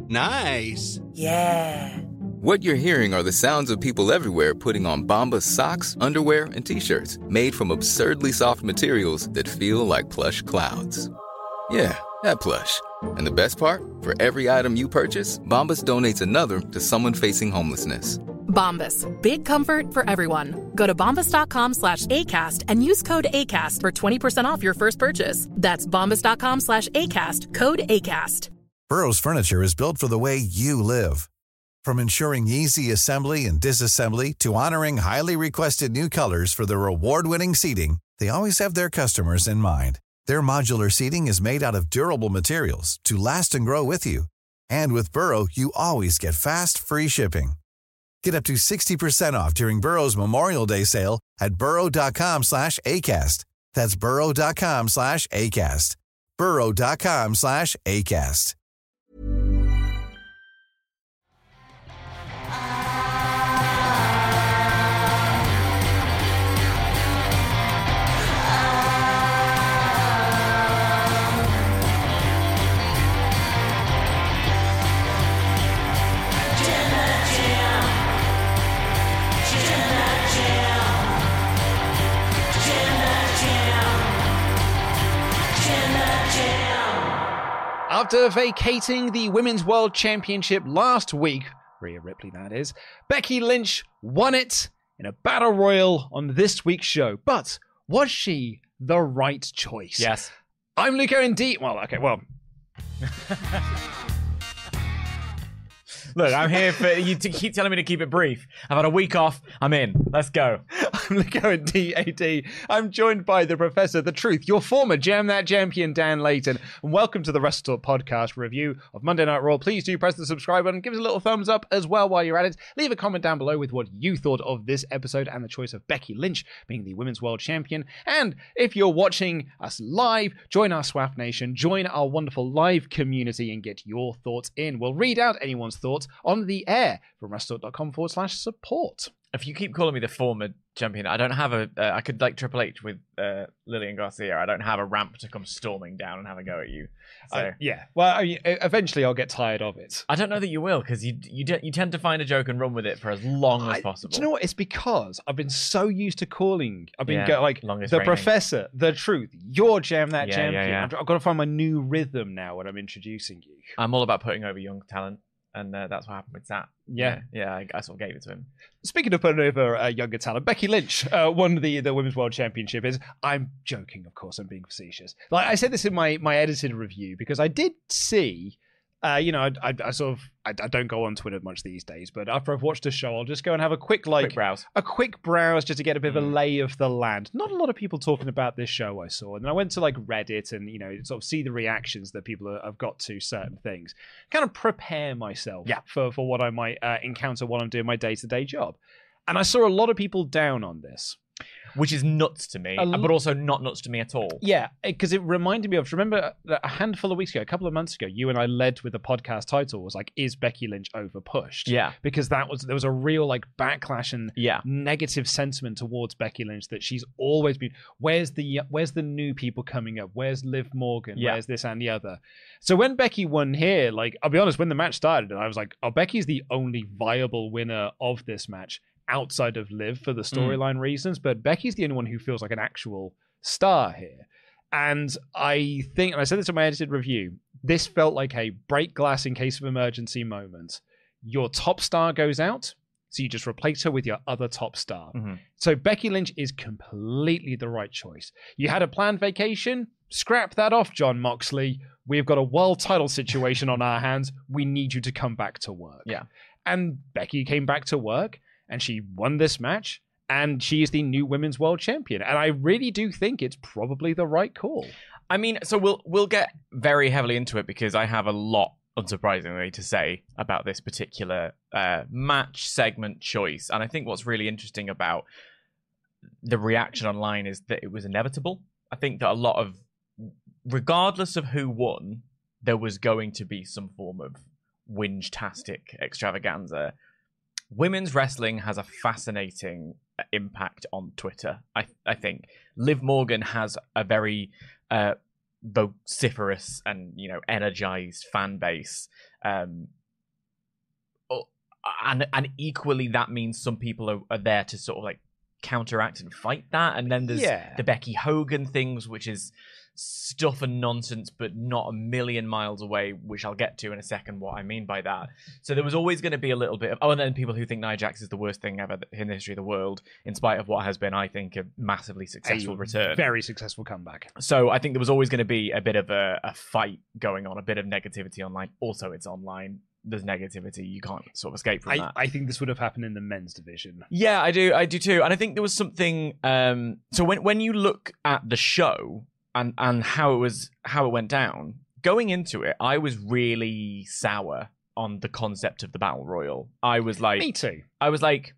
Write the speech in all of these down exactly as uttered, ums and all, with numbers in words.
Nice. Yeah. What you're hearing are the sounds of people everywhere putting on Bombas socks, underwear, and T-shirts made from absurdly soft materials that feel like plush clouds. Yeah, that plush. And the best part? For every item you purchase, Bombas donates another to someone facing homelessness. Bombas. Big comfort for everyone. Go to bombas.com slash ACAST and use code ACAST for twenty percent off your first purchase. That's bombas.com slash ACAST. Code ACAST. Burrow's furniture is built for the way you live. From ensuring easy assembly and disassembly to honoring highly requested new colors for their award-winning seating, they always have their customers in mind. Their modular seating is made out of durable materials to last and grow with you. And with Burrow, you always get fast, free shipping. Get up to sixty percent off during Burrow's Memorial Day sale at burrow.com slash ACAST. That's burrow.com slash ACAST. burrow.com slash ACAST. After vacating the Women's World Championship last week, Rhea Ripley that is, Becky Lynch won it in a battle royal on this week's show. But was she the right choice? Yes. I'm Luke Owen D. Well, okay, well... Look, I'm here for you to keep telling me to keep it brief. I've had a week off. I'm in. Let's go. I'm Luke Owen D A D. I'm joined by the Professor, the Truth, your former Jam That Champion, Dan Layton. And welcome to the WrestleTalk podcast review of Monday Night Raw. Please do press the subscribe button. Give us a little thumbs up as well while you're at it. Leave a comment down below with what you thought of this episode and the choice of Becky Lynch being the Women's World Champion. And if you're watching us live, join our SWAF Nation, join our wonderful live community and get your thoughts in. We'll read out anyone's thoughts on the air from WrestleTalk.com forward slash support. If you keep calling me the former champion, I don't have a... Uh, I could like Triple H with uh, Lillian Garcia. I don't have a ramp to come storming down and have a go at you. So uh, yeah. Well, I mean, eventually I'll get tired of it. I don't know that you will, because you you, de- you tend to find a joke and run with it for as long as I, possible. Do you know what? It's because I've been so used to calling. I've been Yeah, go, like, longest the reigning. Professor, the Truth, your Jam That Yeah, Champion. yeah, yeah. I've, I've got to find my new rhythm now when I'm introducing you. I'm all about putting over young talent, and uh, that's what happened with Zat. Yeah. Yeah, yeah I, I sort of gave it to him. Speaking of putting over uh, younger talent, Becky Lynch uh, won the, the Women's World Championship. Is I'm joking, of course, I'm being facetious. Like I said this in my, my edited review because I did see, uh, you know, I, I, I sort of, I, I don't go on Twitter much these days, but after I've watched a show, I'll just go and have a quick, like, Quick browse. a quick browse just to get a bit of a Mm. lay of the land. Not a lot of people talking about this show I saw. And then I went to like Reddit and, you know, sort of see the reactions that people are- have got to certain things. Kind of prepare myself Yeah. for, for what I might uh, encounter while I'm doing my day-to-day job. And I saw a lot of people down on this. Which is nuts to me, A l- but also not nuts to me at all. Yeah, because it reminded me of, remember a handful of weeks ago, a couple of months ago, you and I led with the podcast title was like, is Becky Lynch overpushed? Yeah. Because that was, there was a real like backlash and Yeah. negative sentiment towards Becky Lynch that she's always been, where's the, where's the new people coming up? Where's Liv Morgan? Yeah. Where's this and the other? So when Becky won here, like, I'll be honest, when the match started, I was like, oh, Becky's the only viable winner of this match outside of Liv for the storyline reasons, but Becky's the only one who feels like an actual star here. And I think, and I said this in my edited review, this felt like a break glass in case of emergency moment. Your top star goes out, so you just replace her with your other top star. Mhm. So Becky Lynch is completely the right choice. You had a planned vacation? Scrap that off, John Moxley. We've got a world title situation on our hands. We need you to come back to work. Yeah. And Becky came back to work, and she won this match, and she is the new Women's World Champion. And I really do think it's probably the right call. I mean, so we'll we'll get very heavily into it because I have a lot, unsurprisingly, to say about this particular uh, match segment choice. And I think what's really interesting about the reaction online is that it was inevitable. I think that a lot of, regardless of who won, there was going to be some form of whinge-tastic extravaganza. Women's wrestling has a fascinating impact on Twitter, I I think. Liv Morgan has a very uh, vociferous and, you know, energized fan base. Um, and and equally, that means some people are, are there to sort of like counteract and fight that. And then there's Yeah. the Becky Hogan things, which is stuff and nonsense, but not a million miles away, which I'll get to in a second what I mean by that. So there was always going to be a little bit of, oh, and then people who think Nia Jax is the worst thing ever in the history of the world, in spite of what has been, I think, a massively successful A return. Very successful comeback. So I think there was always going to be a bit of a, a fight going on, a bit of negativity online. Also, it's online. There's negativity. You can't sort of escape from I, that. I think this would have happened in the men's division. Yeah, I do. I do too. And I think there was something. Um, so when when you look at the show and and how it was how it went down, going into it, I was really sour on the concept of the battle royal. I was like, Me too. I was like,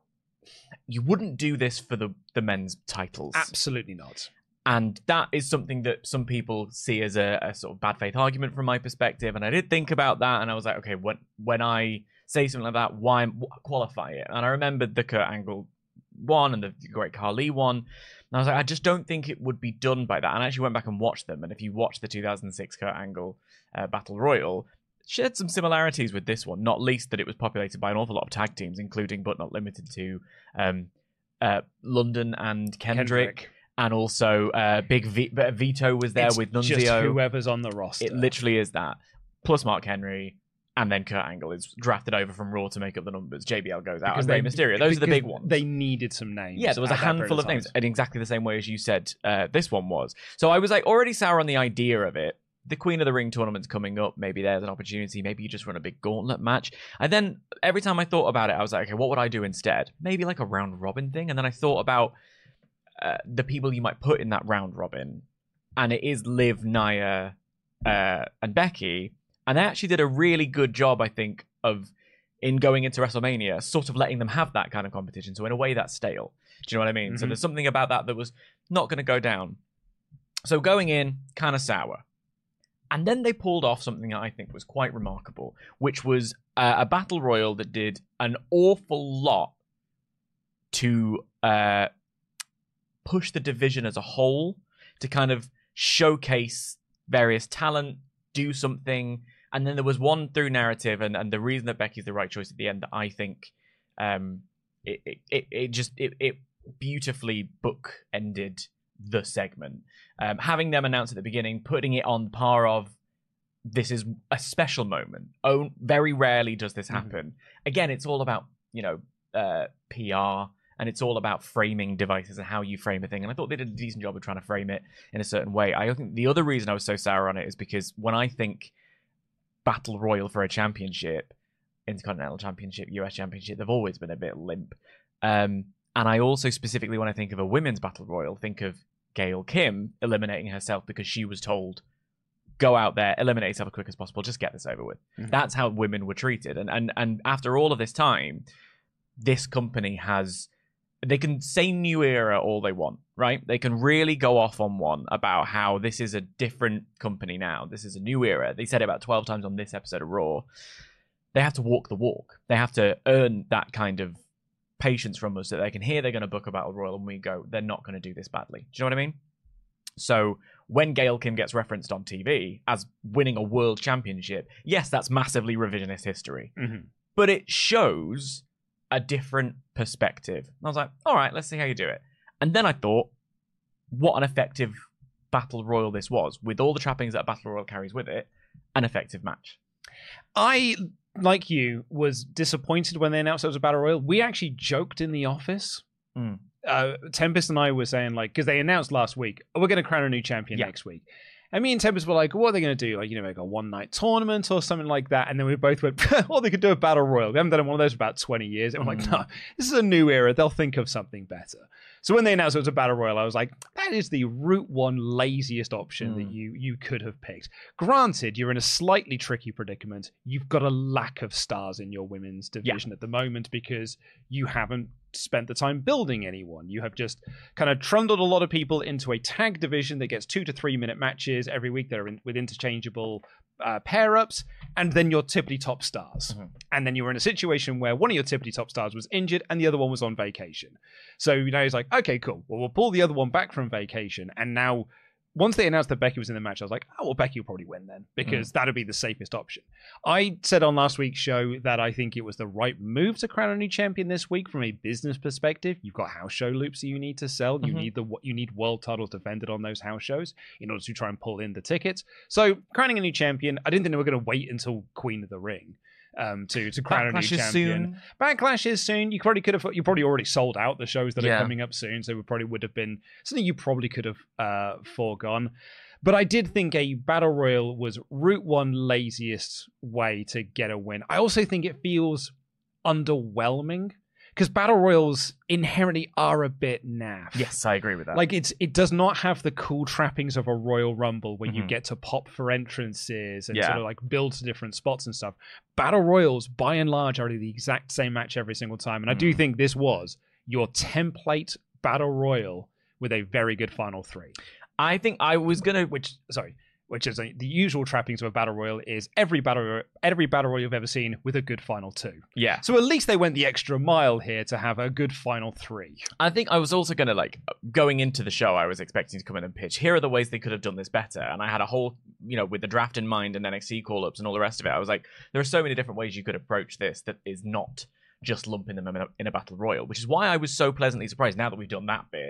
you wouldn't do this for the the men's titles. Absolutely not. And that is something that some people see as a, a sort of bad faith argument from my perspective. And I did think about that, and I was like, okay, when when I say something like that, why qualify it? And I remembered the Kurt Angle one and the Great Khali one. And I was like, I just don't think it would be done by that. And I actually went back and watched them. And if you watch the two thousand six Kurt Angle uh, Battle Royal, it shared some similarities with this one, not least that it was populated by an awful lot of tag teams, including but not limited to um, uh, London and Kendrick. Kendrick. And also, uh, Big v- Vito was there It's with Nunzio. just whoever's on the roster. It literally is that. Plus Mark Henry, and then Kurt Angle is drafted over from Raw to make up the numbers. J B L goes out, Because and Rey they- Mysterio. Those are the because big ones. They needed some names. Yeah, there was a at that period handful of time. names, in exactly the same way as you said uh, this one was. So I was like already sour on the idea of it. The Queen of the Ring tournament's coming up. Maybe there's an opportunity. Maybe you just run a big gauntlet match. And then every time I thought about it, I was like, okay, what would I do instead? Maybe like a round robin thing. And then I thought about uh, the people you might put in that round robin. And it is Liv, Nia, uh, and Becky. And they actually did a really good job, I think, of in going into WrestleMania, sort of letting them have that kind of competition. So in a way, that's stale. Do you know what I mean? Mm-hmm. So there's something about that that was not going to go down. So going in, kind of sour. And then they pulled off something that I think was quite remarkable, which was uh, a battle royal that did an awful lot to uh, push the division as a whole, to kind of showcase various talent, do something. And then there was one through narrative, and, and the reason that Becky's the right choice at the end that I think um, it, it, it, it just it, it beautifully book-ended the segment. Um, having them announce at the beginning, putting it on par of this is a special moment. Oh, very rarely does this happen. Mm-hmm. Again, it's all about, you know, uh, P R, and it's all about framing devices and how you frame a thing. And I thought they did a decent job of trying to frame it in a certain way. I think the other reason I was so sour on it is because when I think Battle Royal for a championship, Intercontinental Championship, U S Championship, they've always been a bit limp. Um, and I also specifically, when I think of a women's Battle Royal, think of Gail Kim eliminating herself because she was told, go out there, eliminate yourself as quick as possible, just get this over with. Mm-hmm. That's how women were treated. And, and and after all of this time, this company has, they can say new era all they want, right? They can really go off on one about how this is a different company now. This is a new era. They said it about twelve times on this episode of Raw. They have to walk the walk. They have to earn that kind of patience from us that they can hear they're going to book a battle royal and we go, they're not going to do this badly. Do you know what I mean? So when Gail Kim gets referenced on T V as winning a world championship, yes, that's massively revisionist history, mm-hmm. but it shows a different perspective. And I was like, all right, let's see how you do it. And then I thought, what an effective battle royal this was, with all the trappings that a battle royal carries with it, an effective match. I, like you, was disappointed when they announced it was a battle royal. We actually joked in the office. Mm. Uh, Tempest and I were saying, like, because they announced last week, oh, we're going to crown a new champion yeah. next week. And me and Tempest were like, what are they going to do? Like, you know, like a one-night tournament or something like that. And then we both went, oh, they could do a battle royal. We haven't done one of those for about twenty years. And we're mm. like, no, this is a new era. They'll think of something better. So when they announced it was a battle royal, I was like, that is the route one laziest option mm. that you you could have picked. Granted, you're in a slightly tricky predicament. You've got a lack of stars in your women's division yeah. at the moment because you haven't spent the time building anyone. You have just kind of trundled a lot of people into a tag division that gets two to three minute matches every week that are in, with interchangeable uh, pair-ups, and then your tippity top stars. Mm-hmm. And then you were in a situation where one of your tippity top stars was injured and the other one was on vacation. So, you know, it's like, okay, cool. Well, we'll pull the other one back from vacation, and now once they announced that Becky was in the match, I was like, oh, well, Becky will probably win then, because mm. that'd be the safest option. I said on last week's show that I think it was the right move to crown a new champion this week from a business perspective. You've got house show loops that you need to sell. You mm-hmm. need the you need world titles defended on those house shows in order to try and pull in the tickets. So crowning a new champion, I didn't think they were going to wait until Queen of the Ring. Um, to to crown Backlash a new champion. Soon. Backlash is soon. You probably could have. You probably already sold out the shows that yeah. are coming up soon, so it probably would have been something you probably could have uh, foregone. But I did think a battle royal was route one laziest way to get a win. I also think it feels underwhelming. Because battle royals inherently are a bit naff. Yes, I agree with that. Like it's it does not have the cool trappings of a Royal Rumble where mm-hmm. you get to pop for entrances and yeah. sort of like build to different spots and stuff. Battle royals, by and large, are the exact same match every single time. And mm. I do think this was your template battle royal with a very good final three. I think I was gonna, which sorry. Which is a, the usual trappings of a battle royal is every battle every battle royal you've ever seen with a good final two. Yeah. So at least they went the extra mile here to have a good final three. I think I was also going to, like, going into the show, I was expecting to come in and pitch, here are the ways they could have done this better. And I had a whole, you know, with the draft in mind and N X T call-ups and all the rest of it, I was like, there are so many different ways you could approach this that is not just lumping them in a, in a battle royal, which is why I was so pleasantly surprised now that we've done that bit.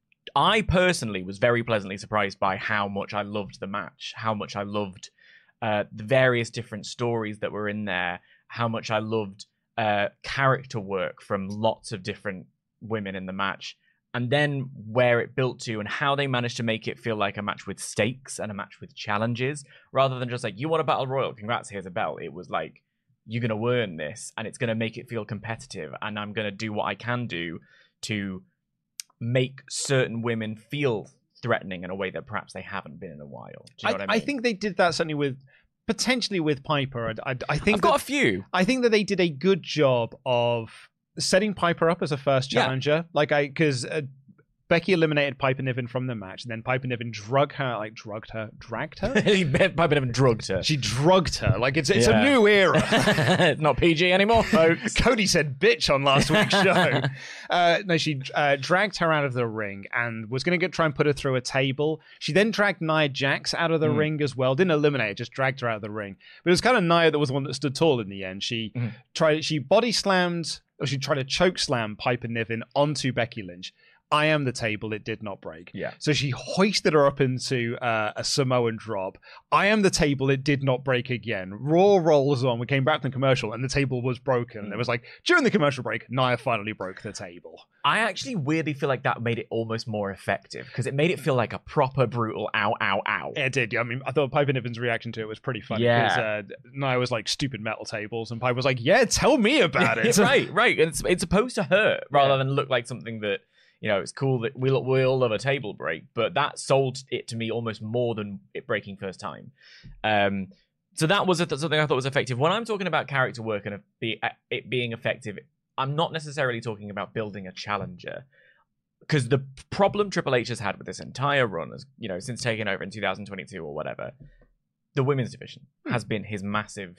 I personally was very pleasantly surprised by how much I loved the match, how much I loved uh, the various different stories that were in there, how much I loved uh, character work from lots of different women in the match, and then where it built to and how they managed to make it feel like a match with stakes and a match with challenges, rather than just like, you want a battle royal, congrats, here's a belt. It was like, you're going to earn this, and it's going to make it feel competitive, and I'm going to do what I can do to make certain women feel threatening in a way that perhaps they haven't been in a while. Do you know I, what I mean? I think they did that certainly with, potentially with Piper. I, I, I think I've got that, a few. I think that they did a good job of setting Piper up as a first challenger. Yeah. Like I, because uh, Becky eliminated Piper Niven from the match, and then Piper Niven drug her, like drugged her, dragged her. Piper Niven drugged her. She drugged her. Like it's it's yeah. a new era. It's not P G anymore, folks. Cody said bitch on last week's show. uh, no, she uh, dragged her out of the ring and was going to try and put her through a table. She then dragged Nia Jax out of the mm. ring as well. Didn't eliminate her, just dragged her out of the ring. But it was kind of Nia that was the one that stood tall in the end. She mm. tried. She body slammed, or she tried to choke slam Piper Niven onto Becky Lynch. I am the table, it did not break. Yeah. So she hoisted her up into uh, a Samoan drop. I am the table, it did not break again. Raw rolls on. We came back from the commercial and the table was broken. Mm. It was like, during the commercial break, Nia finally broke the table. I actually weirdly feel like that made it almost more effective because it made it feel like a proper brutal ow, ow, ow. It did. I mean, I thought Piper Niven's reaction to it was pretty funny. Yeah. Because uh, Nia was like, stupid metal tables. And Piper was like, yeah, tell me about it. right, right. And it's, it's supposed to hurt rather yeah. than look like something that, you know, it's cool that we we all love a table break, but that sold it to me almost more than it breaking first time. Um, so that was a th- something I thought was effective. When I'm talking about character work and be, uh, it being effective, I'm not necessarily talking about building a challenger. Because the problem Triple H has had with this entire run, is, you know, since taking over in two thousand twenty-two or whatever, the women's division hmm. has been his massive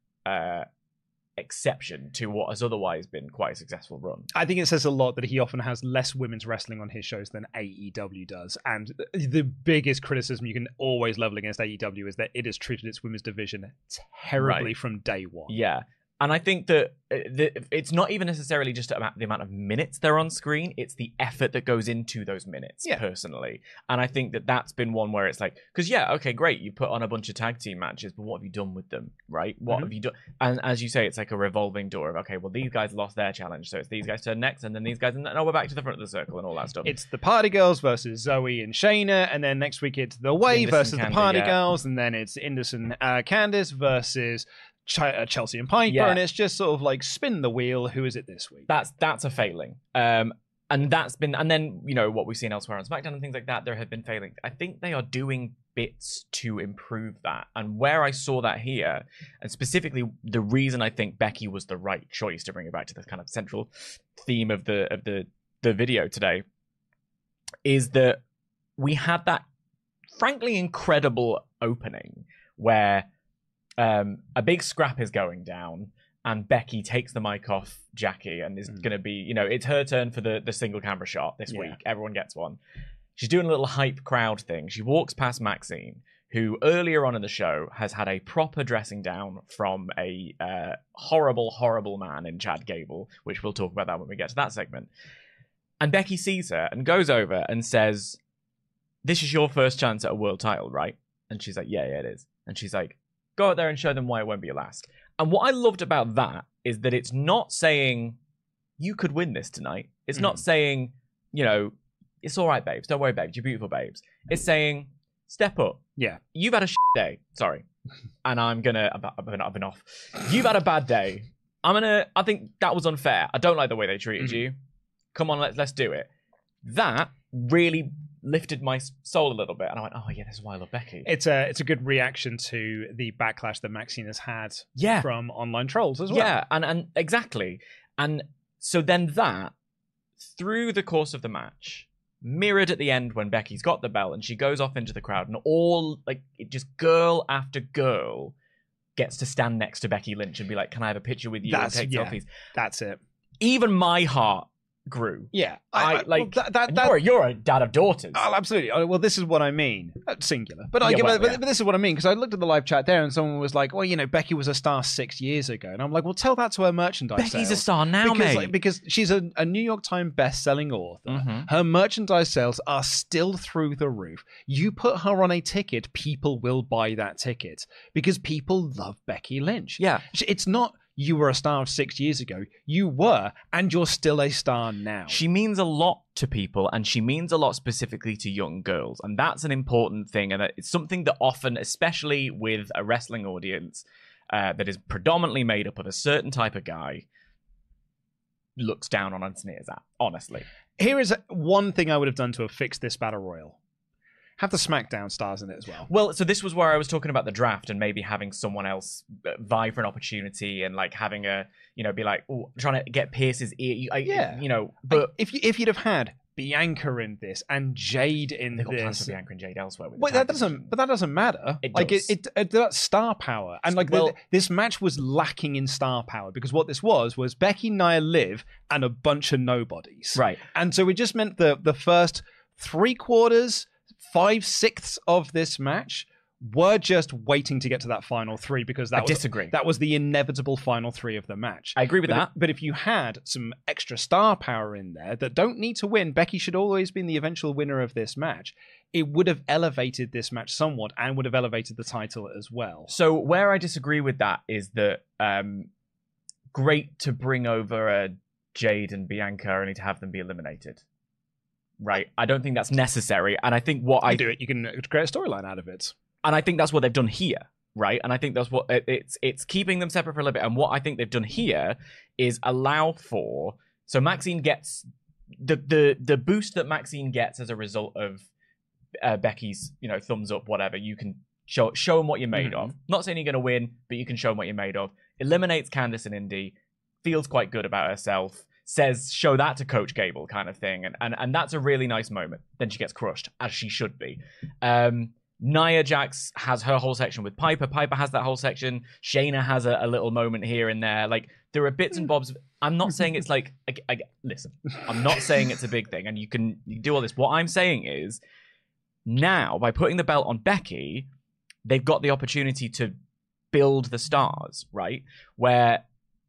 uh, exception to what has otherwise been quite a successful run. I think it says a lot that he often has less women's wrestling on his shows than A E W does. And the biggest criticism you can always level against A E W is that it has treated its women's division terribly right. from day one. Yeah. And I think that it's not even necessarily just about the amount of minutes they're on screen. It's the effort that goes into those minutes, yeah. personally. And I think that that's been one where it's like, because, yeah, okay, great. You put on a bunch of tag team matches, but what have you done with them, right? What mm-hmm. have you done? And as you say, it's like a revolving door of, okay, well, these guys lost their challenge. So it's these guys turn next, and then these guys, and then oh, we're back to the front of the circle and all that stuff. It's the Party Girls versus Zoe and Shayna. And then next week it's The Way Indus versus and the Candy, Party yeah. Girls. And then it's Indus and uh, Candice versus Chelsea and Piper, yeah. and it's just sort of like spin the wheel. Who is it this week? That's that's a failing, um, and that's been, and then you know what we've seen elsewhere on SmackDown and things like that. There have been failings. I think they are doing bits to improve that, and where I saw that here, and specifically the reason I think Becky was the right choice to bring it back to the kind of central theme of the of the the video today, is that we had that frankly incredible opening where. Um, a big scrap is going down, and Becky takes the mic off Jackie and is mm. going to be, you know, it's her turn for the, the single camera shot this yeah. week. Everyone gets one. She's doing a little hype crowd thing. She walks past Maxine, who earlier on in the show has had a proper dressing down from a uh, horrible, horrible man in Chad Gable, which we'll talk about that when we get to that segment. And Becky sees her and goes over and says, "This is your first chance at a world title, right?" And she's like, yeah, yeah, it is. And she's like, go out there and show them why it won't be your last. And what I loved about that is that it's not saying, you could win this tonight. It's mm. not saying, you know, it's all right, babes. Don't worry, babes. You're beautiful, babes. It's saying, step up. Yeah. You've had a shit day. Sorry. And I'm going to... I've been, I've been off. You've had a bad day. I'm going to... I think that was unfair. I don't like the way they treated mm-hmm. you. Come on, let's, let's do it. That really lifted my soul a little bit. And I went, oh, yeah, this is why I love Becky. It's a, it's a good reaction to the backlash that Maxine has had yeah. from online trolls as well. Yeah, and, and exactly. And so then that, through the course of the match... mirrored at the end when Becky's got the belt and she goes off into the crowd and all, like, it just girl after girl gets to stand next to Becky Lynch and be like, can I have a picture with you that's, and take yeah, selfies? That's it. Even my heart grew. Yeah. I, I, like, well, that, that, that, you're, you're a dad of daughters. Oh, absolutely. Oh, well, this is what I mean. Uh, singular. But, I, yeah, well, but, yeah. but this is what I mean, because I looked at the live chat there and someone was like, well, you know, Becky was a star six years ago. And I'm like, well, tell that to her merchandise Becky's sales. a star now, because, mate. Like, because she's a, a New York Times best-selling author. Mm-hmm. Her merchandise sales are still through the roof. You put her on a ticket, people will buy that ticket because people love Becky Lynch. Yeah. It's not... you were a star six years ago. You were, and you're still a star now. She means a lot to people, and she means a lot specifically to young girls. And that's an important thing. And it's something that often, especially with a wrestling audience uh, that is predominantly made up of a certain type of guy, looks down on and sneers at, honestly. Here is one thing I would have done to have fixed this Battle Royal. Have the SmackDown stars in it as well. Well, so this was where I was talking about the draft and maybe having someone else vie for an opportunity and like having a, you know, be like, oh, trying to get Pierce's ear. I, yeah. You know, but if you, if you'd have had Bianca in this and Jade in they've got this. plans for Bianca and Jade elsewhere. With well, that doesn't, but that doesn't matter. It like does. it, it, it, that's star power, and like well, the, this match was lacking in star power because what this was was Becky, Nia, Liv, and a bunch of nobodies. Right, and so it just meant the the first three quarters. Five sixths of this match were just waiting to get to that final three because that I was disagree. that was the inevitable final three of the match. I agree with but that. If, but if you had some extra star power in there that don't need to win, Becky should always be the eventual winner of this match. It would have elevated this match somewhat and would have elevated the title as well. So where I disagree with that is that um, great to bring over a Jade and Bianca only to have them be eliminated. Right, I don't think that's necessary, and I think what you I do it, you can create a storyline out of it, and I think that's what they've done here, right? And I think that's what it, it's it's keeping them separate for a little bit. And what I think they've done here is allow for so Maxine gets the the the boost that Maxine gets as a result of uh, Becky's you know thumbs up, whatever. You can show show them what you're made mm-hmm. of. Not saying you're going to win, but you can show them what you're made of. Eliminates Candice and Indy, feels quite good about herself. Says, show that to Coach Gable kind of thing. And, and and that's a really nice moment. Then she gets crushed, as she should be. Um, Nia Jax has her whole section with Piper. Piper has that whole section. Shayna has a, a little moment here and there. Like, there are bits and bobs. I'm not saying it's like... I, I, listen, I'm not saying it's a big thing, and you can, you can do all this. What I'm saying is, now, by putting the belt on Becky, they've got the opportunity to build the stars, right? Where...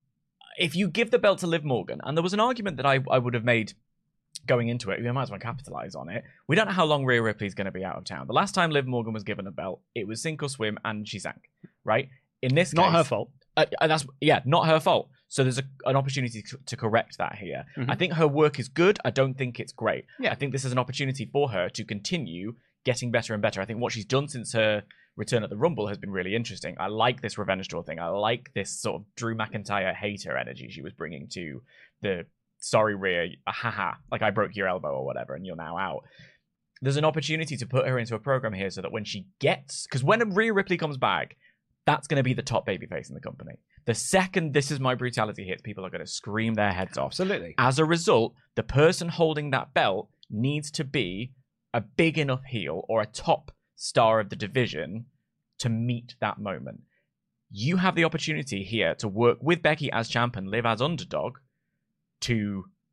if you give the belt to Liv Morgan, and there was an argument that I, I would have made going into it, we might as well capitalize on it. We don't know how long Rhea Ripley's going to be out of town. The last time Liv Morgan was given a belt, it was sink or swim, and she sank, right? In this not case... her fault. Uh, and that's yeah, not her fault. So there's a, an opportunity to, to correct that here. Mm-hmm. I think her work is good. I don't think it's great. Yeah. I think this is an opportunity for her to continue getting better and better. I think what she's done since her return at the Rumble has been really interesting. I like this revenge tour thing. I like this sort of Drew McIntyre hater energy she was bringing to the sorry Rhea, haha, like I broke your elbow or whatever and you're now out. There's an opportunity to put her into a program here so that when she gets, because when Rhea Ripley comes back, that's going to be the top babyface in the company. The second This Is My Brutality hits, people are going to scream their heads off. Absolutely. As a result, the person holding that belt needs to be a big enough heel or a top star of the division to meet that moment. You have the opportunity here to work with Becky as champ and Liv as underdog to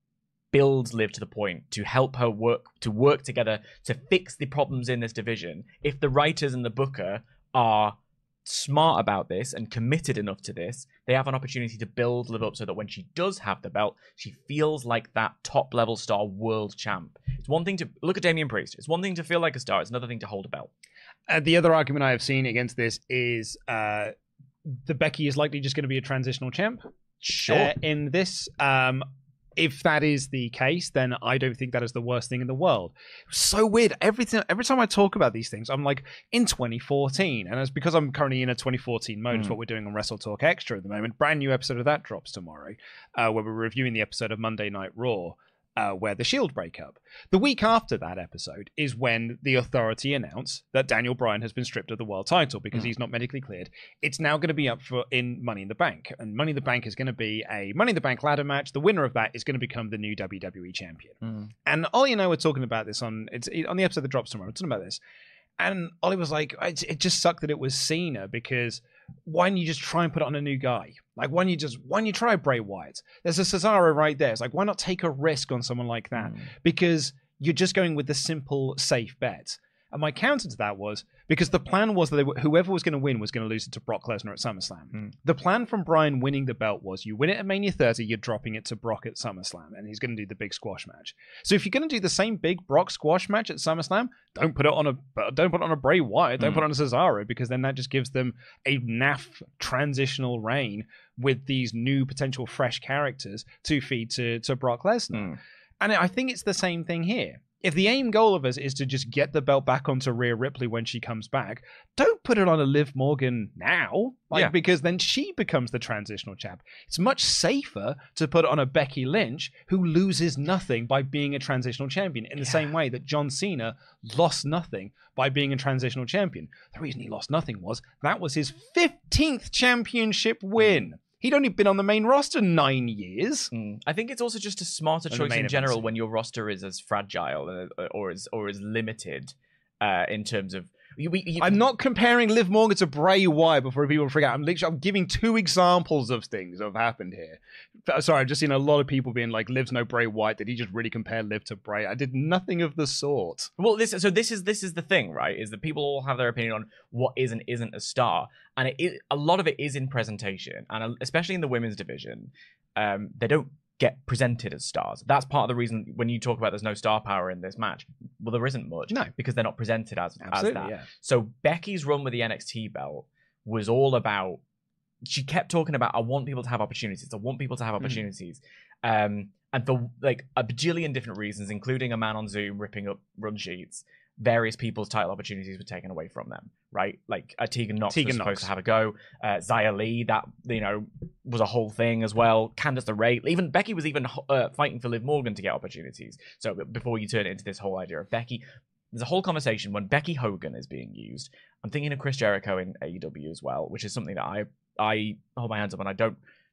build Liv to the point, to help her work, to work together to fix the problems in this division. If the writers and the booker are smart about this and committed enough to this, they have an opportunity to build Liv up so that when she does have the belt, she feels like that top level star world champ. It's one thing to look at Damian Priest. It's one thing to feel like a star. It's another thing to hold a belt. Uh, the other argument I have seen against this is uh, the Becky is likely just going to be a transitional champ. Sure. Uh, in this, um, if that is the case, then I don't think that is the worst thing in the world. So weird. Every time, every time I talk about these things, I'm like, in twenty fourteen. And it's because I'm currently in a twenty fourteen mode. Mm. It's what we're doing on Wrestle Talk Extra at the moment. Brand new episode of that drops tomorrow, uh, where we're reviewing the episode of Monday Night Raw, Uh, where the Shield break up. The week after that episode is when the Authority announce that Daniel Bryan has been stripped of the world title because mm. he's not medically cleared. It's now going to be up for in Money in the Bank, and Money in the Bank is going to be a Money in the Bank ladder match. The winner of that is going to become the new W W E champion. Mm. And Ollie and I were talking about this on it's on the episode that drops tomorrow. We're talking about this, and Ollie was like, "It, it just sucked that it was Cena because." Why don't you just try and put it on a new guy? Like, why don't you just, why don't you try Bray Wyatt? There's a Cesaro right there. It's like, why not take a risk on someone like that? Mm. Because you're just going with the simple, safe bet. And my counter to that was, because the plan was that they were, whoever was going to win was going to lose it to Brock Lesnar at SummerSlam. Mm. The plan from Bryan winning the belt was, you win it at Mania thirty, you're dropping it to Brock at SummerSlam, and he's going to do the big squash match. So if you're going to do the same big Brock squash match at SummerSlam, don't put it on a don't put it on a Bray Wyatt, don't mm. put it on a Cesaro, because then that just gives them a naff transitional reign with these new potential fresh characters to feed to, to Brock Lesnar. Mm. And I think it's the same thing here. If the aim goal of us is to just get the belt back onto Rhea Ripley when she comes back, don't put it on a Liv Morgan now, like yeah. because then she becomes the transitional champ. It's much safer to put it on a Becky Lynch who loses nothing by being a transitional champion in the yeah. same way that John Cena lost nothing by being a transitional champion. The reason he lost nothing was that was his fifteenth championship win. He'd only been on the main roster nine years. Mm. I think it's also just a smarter choice in general events. When your roster is as fragile or as or as limited uh, in terms of. You, you, I'm not comparing Liv Morgan to Bray Wyatt before people forget. I'm literally I'm giving two examples of things that have happened here. Sorry, I've just seen a lot of people being like, "Liv's no Bray Wyatt." Did he just really compare Liv to Bray? I did nothing of the sort. Well, this so this is this is the thing, right? Is that people all have their opinion on what is and isn't a star, and it is, a lot of it is in presentation, and especially in the women's division, um, they don't get presented as stars. That's part of the reason when you talk about there's no star power in this match. Well, there isn't much. No. Because they're not presented as, as that. Yeah. So Becky's run with the N X T belt was all about, she kept talking about, I want people to have opportunities. I want people to have opportunities. Mm. Um, and for like a bajillion different reasons, including a man on Zoom ripping up run sheets, various people's title opportunities were taken away from them, right? Like uh, Tegan Nox Tegan was supposed Nox. to have a go. Uh, Xia Li, that, you know, was a whole thing as well. Candice LeRae, even Becky was even uh, fighting for Liv Morgan to get opportunities. So before you turn it into this whole idea of Becky, there's a whole conversation when Becky Hogan is being used. I'm thinking of Chris Jericho in A E W as well, which is something that I I hold my hands up on. I don't,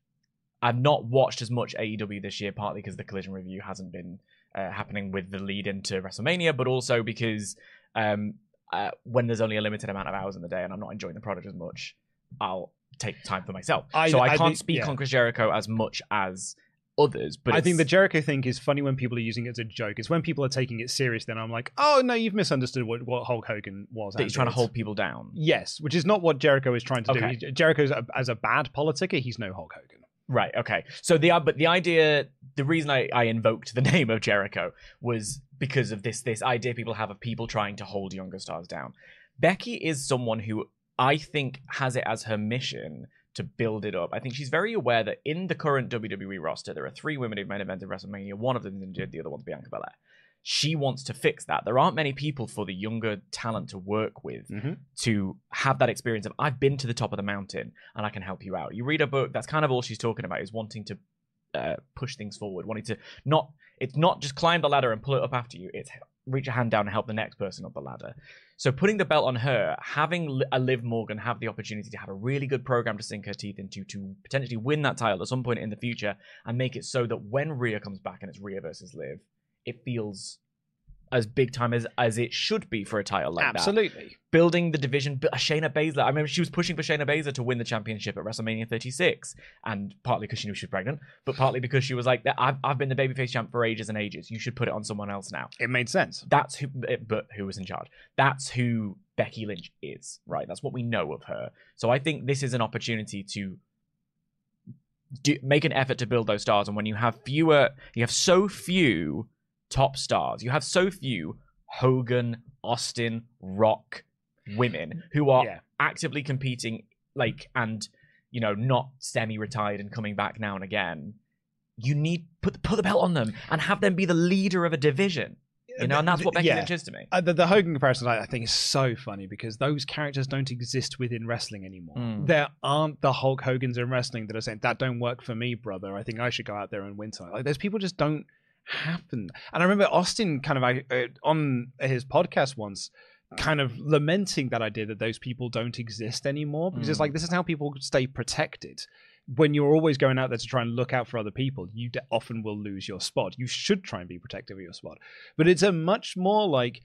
I've not watched as much A E W this year, partly because the Collision review hasn't been Uh, happening with the lead into WrestleMania, but also because um, uh, when there's only a limited amount of hours in the day and I'm not enjoying the product as much, I'll take time for myself. I, so I, I can't think, speak yeah. on Chris Jericho as much as others. But I think the Jericho thing is funny when people are using it as a joke. It's when people are taking it serious, then I'm like, oh no, you've misunderstood what, what Hulk Hogan was. That he's trying to hold people down. Yes, which is not what Jericho is trying to okay. do. Jericho's a, as a bad politica, he's no Hulk Hogan. Right, okay. So the but the idea, the reason I, I invoked the name of Jericho was because of this this idea people have of people trying to hold younger stars down. Becky is someone who I think has it as her mission to build it up. I think she's very aware that in the current W W E roster, there are three women who've main evented WrestleMania. One of them is injured, the other one's Bianca Belair. She wants to fix that. There aren't many people for the younger talent to work with mm-hmm. to have that experience of, I've been to the top of the mountain and I can help you out. You read a book, that's kind of all she's talking about, is wanting to uh, push things forward, wanting to not, it's not just climb the ladder and pull it up after you, it's reach a hand down and help the next person up the ladder. So putting the belt on her, having a Liv Morgan have the opportunity to have a really good program to sink her teeth into, to potentially win that title at some point in the future and make it so that when Rhea comes back and it's Rhea versus Liv, it feels as big time as, as it should be for a title like Absolutely. that. Absolutely. Building the division. But Shayna Baszler, I remember she was pushing for Shayna Baszler to win the championship at WrestleMania thirty-six. And partly because she knew she was pregnant, but partly because she was like, I've, I've been the babyface champ for ages and ages. You should put it on someone else now. It made sense. That's who, but who was in charge? That's who Becky Lynch is, right? That's what we know of her. So I think this is an opportunity to do, make an effort to build those stars. And when you have fewer, you have so few top stars, you have so few Hogan, Austin, Rock women who are yeah. actively competing, like, and, you know, not semi-retired and coming back now and again. You need put put the belt on them and have them be the leader of a division. You know, and that's what Becky yeah. Lynch is to me. Uh, the, the Hogan comparison, I, I think, is so funny because those characters don't exist within wrestling anymore. Mm. There aren't the Hulk Hogans in wrestling that are saying, that don't work for me, brother. I think I should go out there and win something. Like, those people just don't happen. And I remember Austin kind of uh, on his podcast once kind of lamenting that idea that those people don't exist anymore because mm. it's like, this is how people stay protected. When you're always going out there to try and look out for other people, you de- often will lose your spot. You should try and be protective of your spot. But it's a much more like,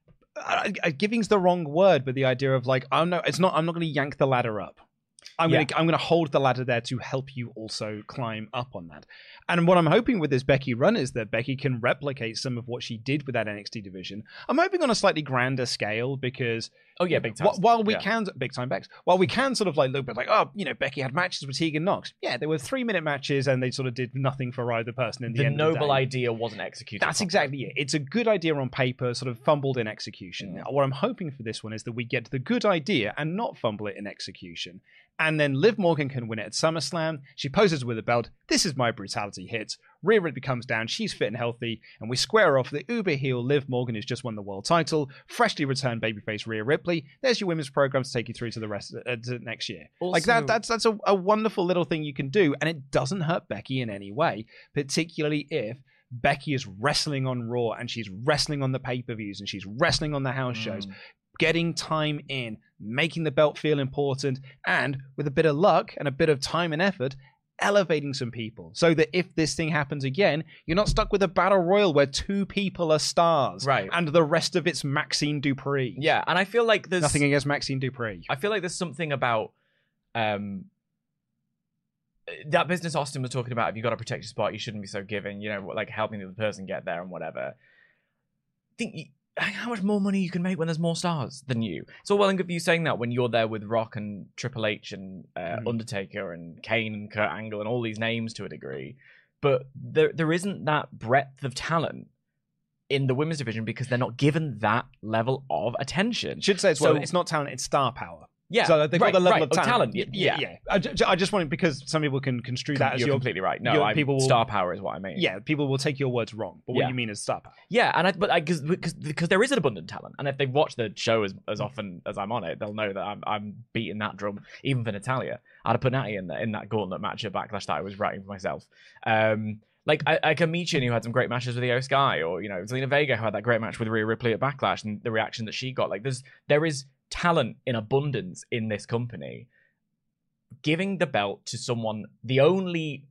uh, giving's the wrong word, but the idea of like, I'm no, it's not, I'm not going to yank the ladder up. I'm yeah. going to I'm going to hold the ladder there to help you also climb up on that. And what I'm hoping with this Becky run is that Becky can replicate some of what she did with that N X T division. I'm hoping on a slightly grander scale because oh yeah, big time. While we yeah. can big time Bex, while we can sort of like look at like oh you know Becky had matches with Tegan Nox. Yeah, they were three minute matches and they sort of did nothing for either person in the, the end. The noble of the day. idea wasn't executed. That's properly. Exactly it. It's a good idea on paper, sort of fumbled in execution. Yeah. Now, what I'm hoping for this one is that we get the good idea and not fumble it in execution. And then Liv Morgan can win it at SummerSlam. She poses with a belt. This is my brutality hits. Rhea Ripley comes down. She's fit and healthy. And we square off the uber heel Liv Morgan, who's just won the world title. Freshly returned babyface Rhea Ripley. There's your women's program to take you through to the rest uh, to next year. Also, like that. That's that's a, a wonderful little thing you can do. And it doesn't hurt Becky in any way, particularly if Becky is wrestling on Raw and she's wrestling on the pay-per-views and she's wrestling on the house mm. shows. Getting time in, making the belt feel important, and with a bit of luck and a bit of time and effort, elevating some people so that if this thing happens again, you're not stuck with a battle royal where two people are stars, right? And the rest of it's Maxine Dupree. Yeah, and I feel like there's nothing against Maxine Dupree. I feel like there's something about um that business Austin was talking about. If you got to protect your spot, you shouldn't be so giving. You know, like helping the other person get there and whatever. I think. You, how much more money you can make when there's more stars than you. It's all well and good for you saying that when you're there with Rock and Triple H and uh, mm. Undertaker and Kane and Kurt Angle and all these names to a degree. But there there isn't that breadth of talent in the women's division because they're not given that level of attention. Should say it's so, well, it's not talent, it's star power. Yeah, so they've right, got the level right. of talent. Oh, talent. Yeah, yeah. yeah. I, just, I just want because some people can construe that you're as your completely right. No, your, I'm, people will, star power is what I mean. Yeah, people will take your words wrong, but yeah. what you mean is star power. Yeah, and I, but I because because there is an abundant talent, and if they've watched the show as, as often as I'm on it, they'll know that I'm I'm beating that drum even for Natalya. I'd have put Natty in the, in that gauntlet match at Backlash that I was writing for myself. Um, like I, like a Michin who had some great matches with Io Sky, or you know Zelina Vega who had that great match with Rhea Ripley at Backlash, and the reaction that she got. Like there's there is talent in abundance in this company. Giving the belt to someone, the only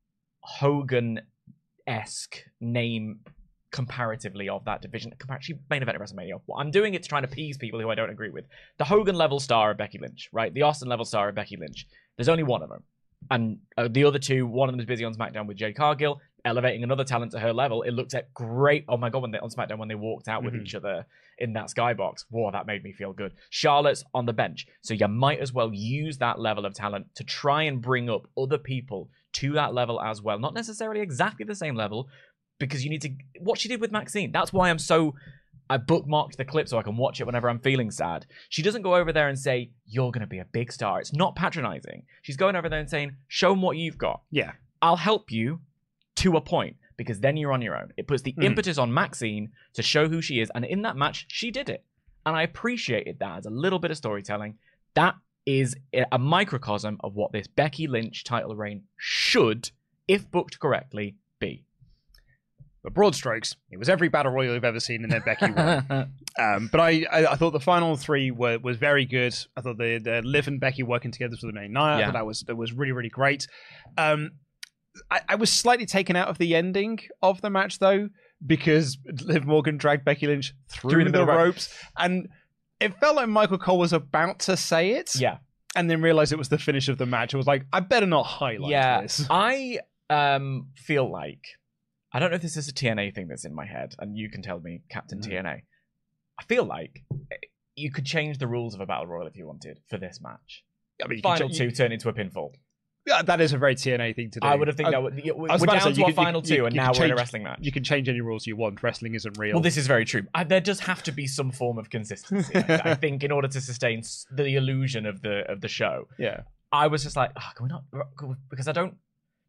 Hogan-esque name comparatively of that division, she main event at WrestleMania. Well, I'm doing it to try and appease people who I don't agree with. The Hogan-level star of Becky Lynch, right? The Austin-level star of Becky Lynch. There's only one of them. And uh, the other two, one of them is busy on SmackDown with Jade Cargill, elevating another talent to her level. It looked at great. Oh my God, when they on SmackDown, when they walked out with mm-hmm. each other in that skybox. Whoa, that made me feel good. Charlotte's on the bench. So you might as well use that level of talent to try and bring up other people to that level as well. Not necessarily exactly the same level, because you need to, what she did with Maxine. That's why I'm so, I bookmarked the clip so I can watch it whenever I'm feeling sad. She doesn't go over there and say, you're going to be a big star. It's not patronizing. She's going over there and saying, show them what you've got. Yeah. I'll help you to a point, because then you're on your own. It puts the mm. impetus on Maxine to show who she is. And in that match, she did it. And I appreciated that as a little bit of storytelling. That is a microcosm of what this Becky Lynch title reign should, if booked correctly, be. But broad strokes, it was every battle royal you've ever seen, and then Becky won. um, but I, I, I thought the final three were was very good. I thought the, the Liv and Becky working together for the main night, yeah. I thought that was that was really really great. Um, I, I was slightly taken out of the ending of the match though, because Liv Morgan dragged Becky Lynch through, Through the, the ro- ropes. And it felt like Michael Cole was about to say it. Yeah. And then realized it was the finish of the match. I was like, I better not highlight yeah, this. I um, feel like, I don't know if this is a T N A thing that's in my head, and you can tell me, Captain mm. T N A. I feel like you could change the rules of a Battle Royal if you wanted for this match. I mean, Final ch- two turn into a pinfall. Yeah, that is a very T N A thing to do. I would have think I, that would, we're down down to, to our could, final you, two, you, and you now we're change, in a wrestling match. You can change any rules you want. Wrestling isn't real. Well, this is very true. I, there does have to be some form of consistency, I, I think, in order to sustain the illusion of the of the show. Yeah. I was just like, oh, can we not? Because I don't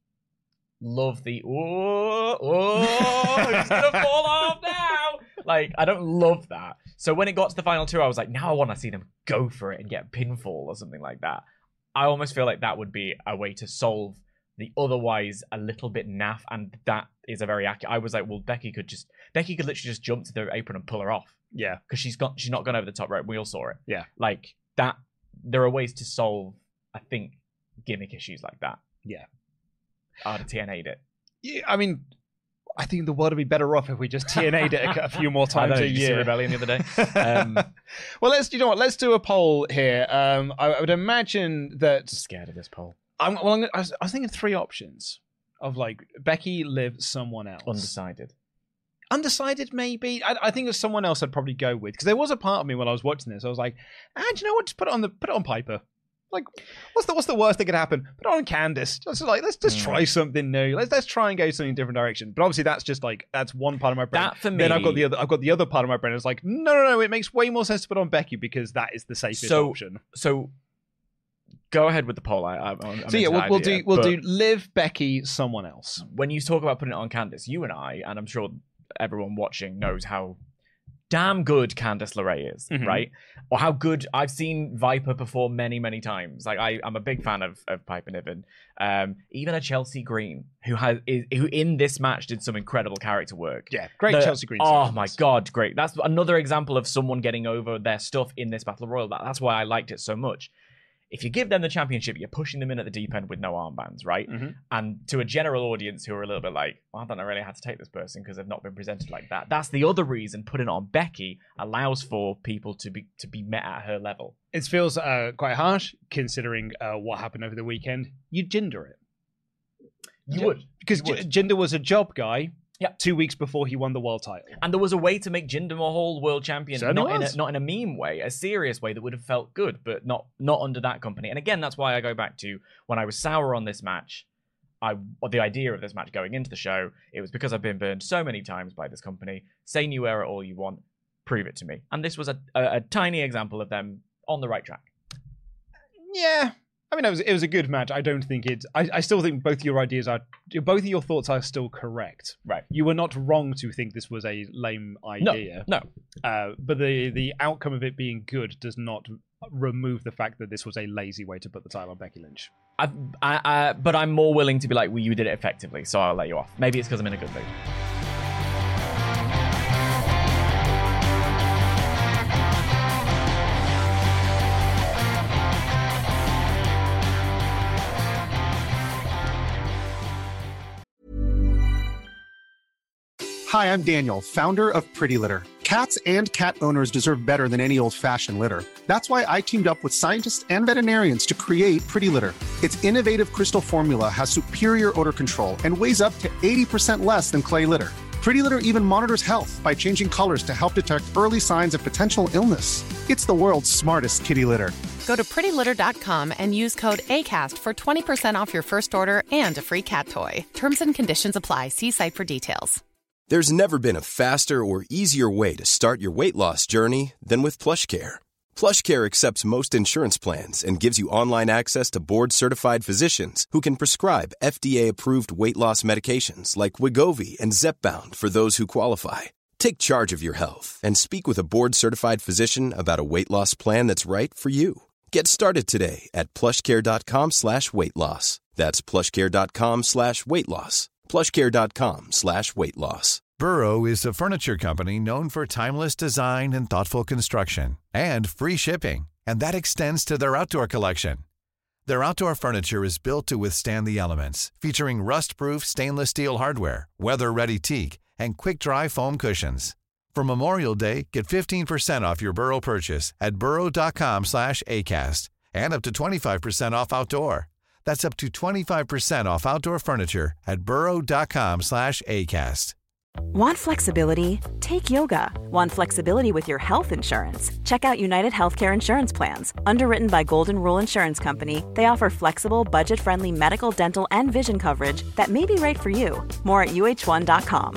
love the oh, oh, it's gonna fall off now. Like, I don't love that. So when it got to the final two, I was like, now I want to see them go for it and get a pinfall or something like that. I almost feel like that would be a way to solve the otherwise a little bit naff, and that is a very accurate. I was like, well, Becky could just Becky could literally just jump to the apron and pull her off. Yeah, because she's got she's not gone over the top rope. We all saw it. Yeah, like that. There are ways to solve, I think, gimmick issues like that. Yeah, I'd have T N A'd it. Yeah, I mean, I think the world would be better off if we just T N A'd it a, a few more times I know, a did you year. see Rebellion the other day. Um, well, let's you know what? Let's do a poll here. Um, I, I would imagine that. I'm scared of this poll. I'm, well, I'm, I, was, I was thinking three options of like Becky, Liv, someone else. Undecided. Undecided, maybe. I, I think there's someone else I'd probably go with, because there was a part of me when I was watching this. I was like, ah, do you know what? Just put it on the put it on Piper. Like, what's the what's the worst that could happen? Put it on Candice. Just like let's just mm. try something new. Let's let's try and go something different direction. But obviously, that's just like that's one part of my brain. That for me. Then I've got the other. I've got the other part of my brain. It's like no, no, no. It makes way more sense to put on Becky because that is the safest so, option. So, go ahead with the poll. I, I'm, I'm so yeah, we'll, we'll idea, do we'll do Liv, Becky, someone else. When you talk about putting it on Candice, you and I, and I'm sure everyone watching knows how damn good Candice LeRae is, mm-hmm. right? Or how good I've seen Viper perform many, many times. Like I, I'm a big fan of, of Piper Niven. Um, even a Chelsea Green, who has is, who in this match did some incredible character work. Yeah, great the, Chelsea Green. Oh my god, great! That's another example of someone getting over their stuff in this Battle Royal. That, that's why I liked it so much. If you give them the championship, you're pushing them in at the deep end with no armbands, right? Mm-hmm. And to a general audience who are a little bit like, well, I don't know really how to take this person because they've not been presented like that. That's the other reason putting it on Becky allows for people to be to be met at her level. It feels uh, quite harsh considering uh, what happened over the weekend. You'd Jinder it. You J- would. Because you would. J- Jinder was a job guy. Yep. Two weeks before he won the world title. And there was a way to make Jinder Mahal world champion, Certainly not in, was. a, not in a meme way, a serious way that would have felt good, but not not under that company. And again, that's why I go back to when I was sour on this match, I the idea of this match going into the show, it was because I've been burned so many times by this company. Say New Era all you want, prove it to me. And this was a, a, a tiny example of them on the right track. Yeah. I mean, it was it was a good match. I don't think it. I, I still think both your ideas are, both of your thoughts are still correct. Right. You were not wrong to think this was a lame idea. No. no. Uh, but the the outcome of it being good does not remove the fact that this was a lazy way to put the title on Becky Lynch. I, I, I, but I'm more willing to be like, well, you did it effectively, so I'll let you off. Maybe it's because I'm in a good mood. Hi, I'm Daniel, founder of Pretty Litter. Cats and cat owners deserve better than any old-fashioned litter. That's why I teamed up with scientists and veterinarians to create Pretty Litter. Its innovative crystal formula has superior odor control and weighs up to eighty percent less than clay litter. Pretty Litter even monitors health by changing colors to help detect early signs of potential illness. It's the world's smartest kitty litter. Go to pretty litter dot com and use code ACAST for twenty percent off your first order and a free cat toy. Terms and conditions apply. See site for details. There's never been a faster or easier way to start your weight loss journey than with PlushCare. PlushCare accepts most insurance plans and gives you online access to board-certified physicians who can prescribe F D A-approved weight loss medications like Wegovy and Zepbound for those who qualify. Take charge of your health and speak with a board-certified physician about a weight loss plan that's right for you. Get started today at plushcare.com slash weight loss. That's plushcare.com slash weight loss. plushcare.com slash weight loss. Burrow is a furniture company known for timeless design and thoughtful construction and free shipping, and that extends to their outdoor collection. Their outdoor furniture is built to withstand the elements, featuring rust-proof stainless steel hardware, weather-ready teak, and quick-dry foam cushions. For Memorial Day, get fifteen percent off your Burrow purchase at burrow.com slash ACAST and up to twenty-five percent off outdoor. That's up to twenty-five percent off outdoor furniture at burrow.com slash ACAST. Want flexibility? Take yoga. Want flexibility with your health insurance? Check out United Healthcare Insurance Plans. Underwritten by Golden Rule Insurance Company, they offer flexible, budget-friendly medical, dental, and vision coverage that may be right for you. More at U H one dot com.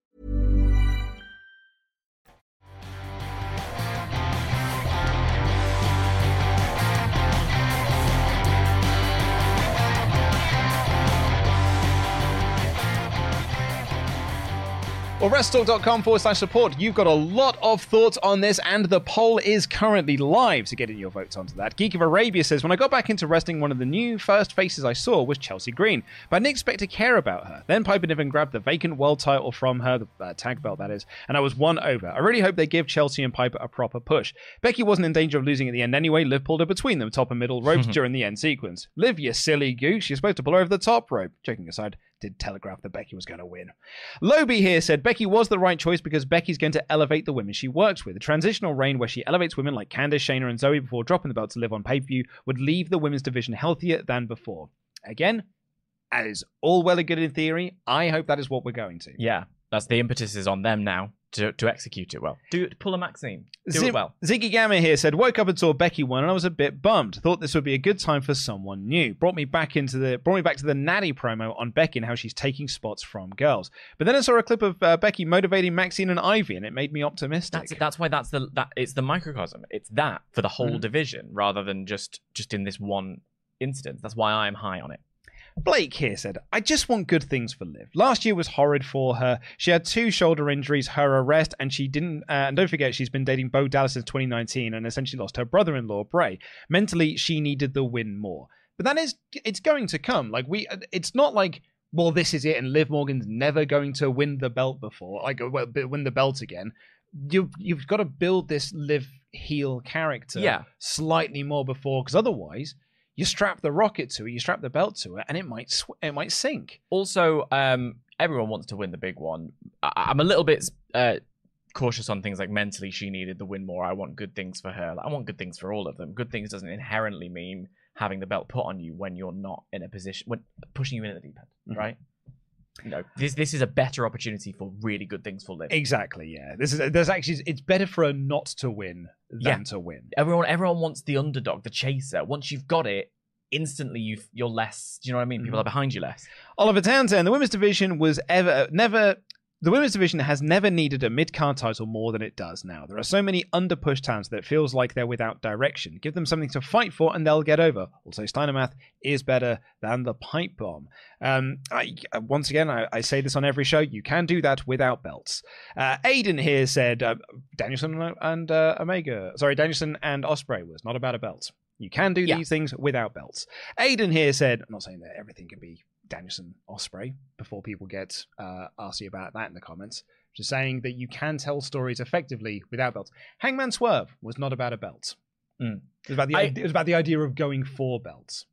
Well, wrestletalk.com forward slash support. You've got a lot of thoughts on this, and the poll is currently live, so get in your votes onto that. Geek of Arabia says, when I got back into wrestling, one of the new first faces I saw was Chelsea Green, but I didn't expect to care about her. Then Piper Niven grabbed the vacant world title from her, the uh, tag belt that is, and I was won over. I really hope they give Chelsea and Piper a proper push. Becky wasn't in danger of losing at the end anyway. Liv pulled her between them, top and middle ropes during the end sequence. Liv, you silly goose, you're supposed to pull her over the top rope. Joking aside, did telegraph that Becky was going to win. Lobi here said Becky was the right choice because Becky's going to elevate the women she works with. A transitional reign where she elevates women like Candice, Shayna, and Zoe before dropping the belt to Liv on pay-per-view would leave the women's division healthier than before. Again, that is all well and good in theory. I hope that is what we're going to. Yeah, that's the impetus is on them now to, to execute it well. Do pull a Maxine. Do Z- it well. Ziggy Gamma here said, woke up and saw Becky won and I was a bit bummed. Thought this would be a good time for someone new. Brought me back into the brought me back to the Natty promo on Becky and how she's taking spots from girls. But then I saw a clip of uh, Becky motivating Maxine and Ivy and it made me optimistic. That's that's why that's the that it's the microcosm. It's that for the whole mm. division rather than just just in this one instance. That's why I'm high on it. Blake here said, I just want good things for Liv. Last year was horrid for her. She had two shoulder injuries, her arrest, and she didn't. Uh, and don't forget, she's been dating Bo Dallas since twenty nineteen and essentially lost her brother-in-law, Bray. Mentally, she needed the win more. But that is, it's going to come. Like we, it's not like, well, this is it, and Liv Morgan's never going to win the belt before, like well, win the belt again. You, you've got to build this Liv heel character yeah. slightly more before, because otherwise, you strap the rocket to it, you strap the belt to it, and it might sw- it might sink. Also, um, everyone wants to win the big one. I- I'm a little bit uh, cautious on things like mentally she needed the win more. I want good things for her. Like, I want good things for all of them. Good things doesn't inherently mean having the belt put on you when you're not in a position, when pushing you in at the deep end, mm-hmm. right? You know, this this is a better opportunity for really good things for Liv. Exactly, yeah. This is there's actually it's better for her not to win than yeah. to win. Everyone everyone wants the underdog, the chaser. Once you've got it, instantly you you're less. Do you know what I mean? Mm-hmm. People are behind you less. Oliver Townsend, the women's division was ever never. The women's division has never needed a mid-card title more than it does now. There are so many under-pushed talents that it feels like they're without direction. Give them something to fight for and they'll get over. Also, Steinermath is better than the pipe bomb. Um, I, once again, I, I say this on every show, you can do that without belts. Uh, Aiden here said uh, Danielson and uh, Omega, sorry, Danielson and Ospreay was not about a belt. You can do yeah. these things without belts. Aiden here said, I'm not saying that everything can be Danielson Ospreay before people get uh, arsy about that in the comments. Just saying that you can tell stories effectively without belts. Hangman Swerve was not about a belt. Mm. It was about the I, it was about the idea of going for belts.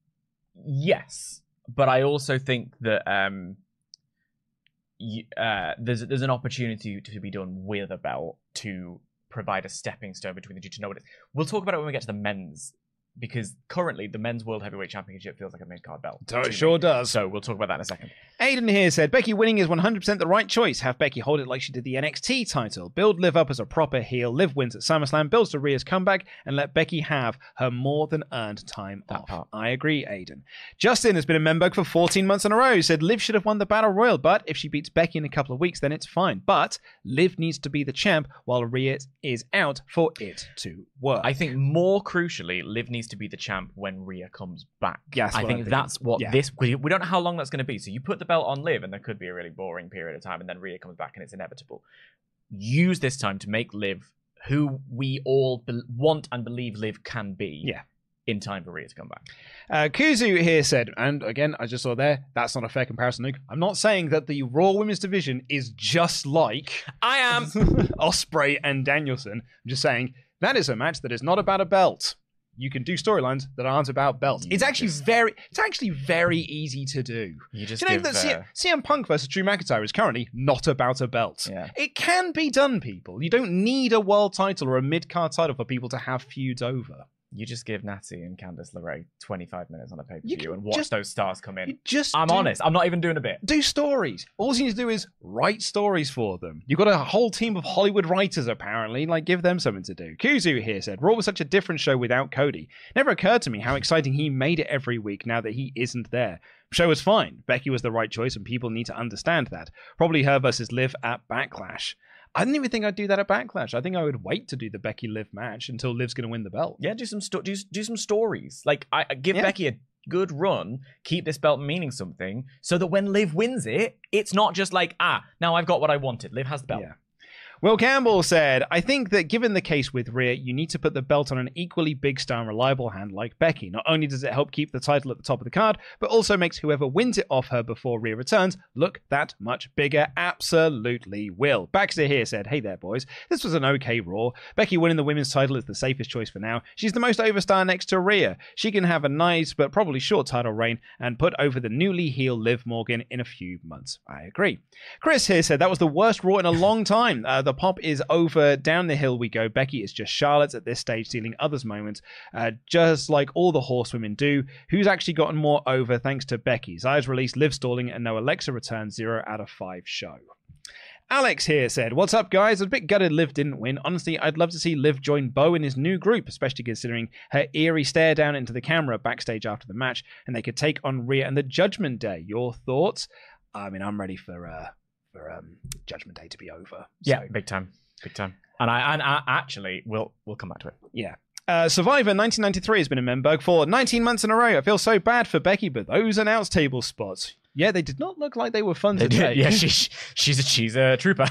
Yes, but I also think that um, you, uh, there's there's an opportunity to be done with a belt to provide a stepping stone between the two to know what it is. We'll talk about it when we get to the men's. Because currently, the men's World Heavyweight Championship feels like a mid-card belt. So it sure does. So we'll talk about that in a second. Aiden here said, Becky winning is one hundred percent the right choice. Have Becky hold it like she did the N X T title. Build Liv up as a proper heel. Liv wins at SummerSlam, builds to Rhea's comeback, and let Becky have her more than earned time that off. Part. I agree, Aiden. Justin has been a member for fourteen months in a row. Said Liv should have won the Battle Royal, but if she beats Becky in a couple of weeks, then it's fine. But Liv needs to be the champ while Rhea is out for it to work. I think more crucially, Liv needs to be the champ when Rhea comes back. Yes, I think that's what yeah. this. We don't know how long that's going to be. So you put the belt on Liv, and there could be a really boring period of time, and then Rhea comes back, and it's inevitable. Use this time to make Liv who we all be- want and believe Liv can be. Yeah. In time for Rhea to come back. Uh, Kuzu here said, and again, I just saw there, that's not a fair comparison, Luke. I'm not saying that the Raw Women's Division is just like I am Ospreay and Danielson. I'm just saying that is a match that is not about a belt. you can do storylines that aren't about belts. You It's actually just- very, it's actually very easy to do. You just Do you know give, that C- uh, C M Punk versus Drew McIntyre is currently not about a belt. Yeah. It can be done, people. You don't need a world title or a mid-card title for people to have feuds over. You just give Natty and Candice LeRae twenty-five minutes on a You pay-per-view can and watch just- those stars come in. You just I'm do- honest. I'm not even doing a bit. Do stories. All you need to do is write stories for them. You've got a whole team of Hollywood writers, apparently. Like, give them something to do. Kuzu here said, Raw was such a different show without Cody. Never occurred to me how exciting he made it every week now that he isn't there. Show was fine. Becky was the right choice, and people need to understand that. Probably her versus Liv at Backlash. I didn't even think I'd do that at Backlash. I think I would wait to do the Becky Liv match until Liv's going to win the belt. Yeah, do some sto- do, do some stories. Like, I, I give Yeah. Becky a good run, keep this belt meaning something, so that when Liv wins it, it's not just like, ah, now I've got what I wanted. Liv has the belt. Yeah. Will Campbell said, I think that given the case with Rhea, you need to put the belt on an equally big star and reliable hand like Becky. Not only does it help keep the title at the top of the card, but also makes whoever wins it off her before Rhea returns look that much bigger. Absolutely will. Baxter here said, hey there, boys. This was an okay Raw. Becky winning the women's title is the safest choice for now. She's the most over star next to Rhea. She can have a nice but probably short title reign and put over the newly healed Liv Morgan in a few months. I agree. Chris here said, that was the worst Raw in a long time. Uh, the pop is over. Down the hill we go. Becky is just Charlotte at this stage, stealing others' moments, uh, just like all the horsewomen do. Who's actually gotten more over thanks to Becky? Zayas released, Liv stalling, and no Alexa return. Zero out of five show. Alex here said, what's up, guys? I was a bit gutted Liv didn't win. Honestly, I'd love to see Liv join Bo in his new group, especially considering her eerie stare down into the camera backstage after the match, and they could take on Rhea and the Judgment Day. Your thoughts? I mean, I'm ready for uh, for um, Judgment Day to be over. Yeah, So, big time, big time. And I and I actually we'll we'll come back to it. yeah. Uh, Survivor nineteen ninety-three has been in Memberg for nineteen months in a row. I feel so bad for Becky, but those announce table spots, yeah, they did not look like they were fun They to did, take. yeah, she, she's a she's a trooper.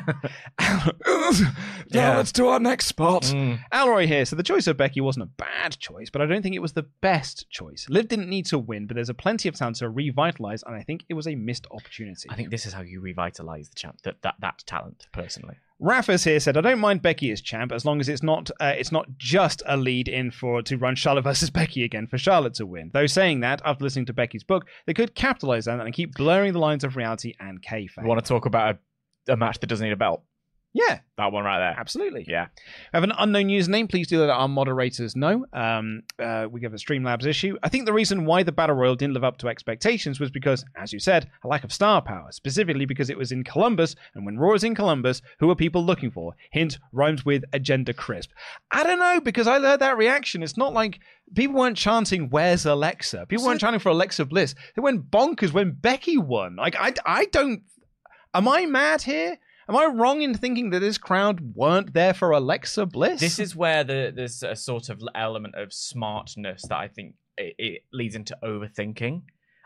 Now let's do our next spot. Mm. Alroy here. So the choice of Becky wasn't a bad choice, but I don't think it was the best choice. Liv didn't need to win, but there's a plenty of talent to revitalize, and I think it was a missed opportunity. I think this is how you revitalize the champ that that, that talent personally. Raffas here said, I don't mind Becky as champ as long as it's not uh, it's not just a lead in for to run Charlotte versus Becky again for Charlotte to win. Though saying that, after listening to Becky's book, they could capitalize on that and keep blurring the lines of reality and kayfabe. We want to talk about a, a match that doesn't need a belt. Yeah, That one right there. absolutely. Yeah. I have an unknown username. Please do let our moderators know. Um, uh, we have a Streamlabs issue. I think the reason why the Battle Royal didn't live up to expectations was because, as you said, a lack of star power. Specifically because it was in Columbus, and when Raw is in Columbus, who are people looking for? Hint rhymes with Agenda Crisp. I don't know, because I heard that reaction. It's not like people weren't chanting, "Where's Alexa?" People weren't chanting for Alexa Bliss. They went bonkers when Becky won. Like I, I don't. Am I mad here? Am I wrong in thinking that this crowd weren't there for Alexa Bliss? This is where the, there's a sort of element of smartness that I think it, it leads into overthinking.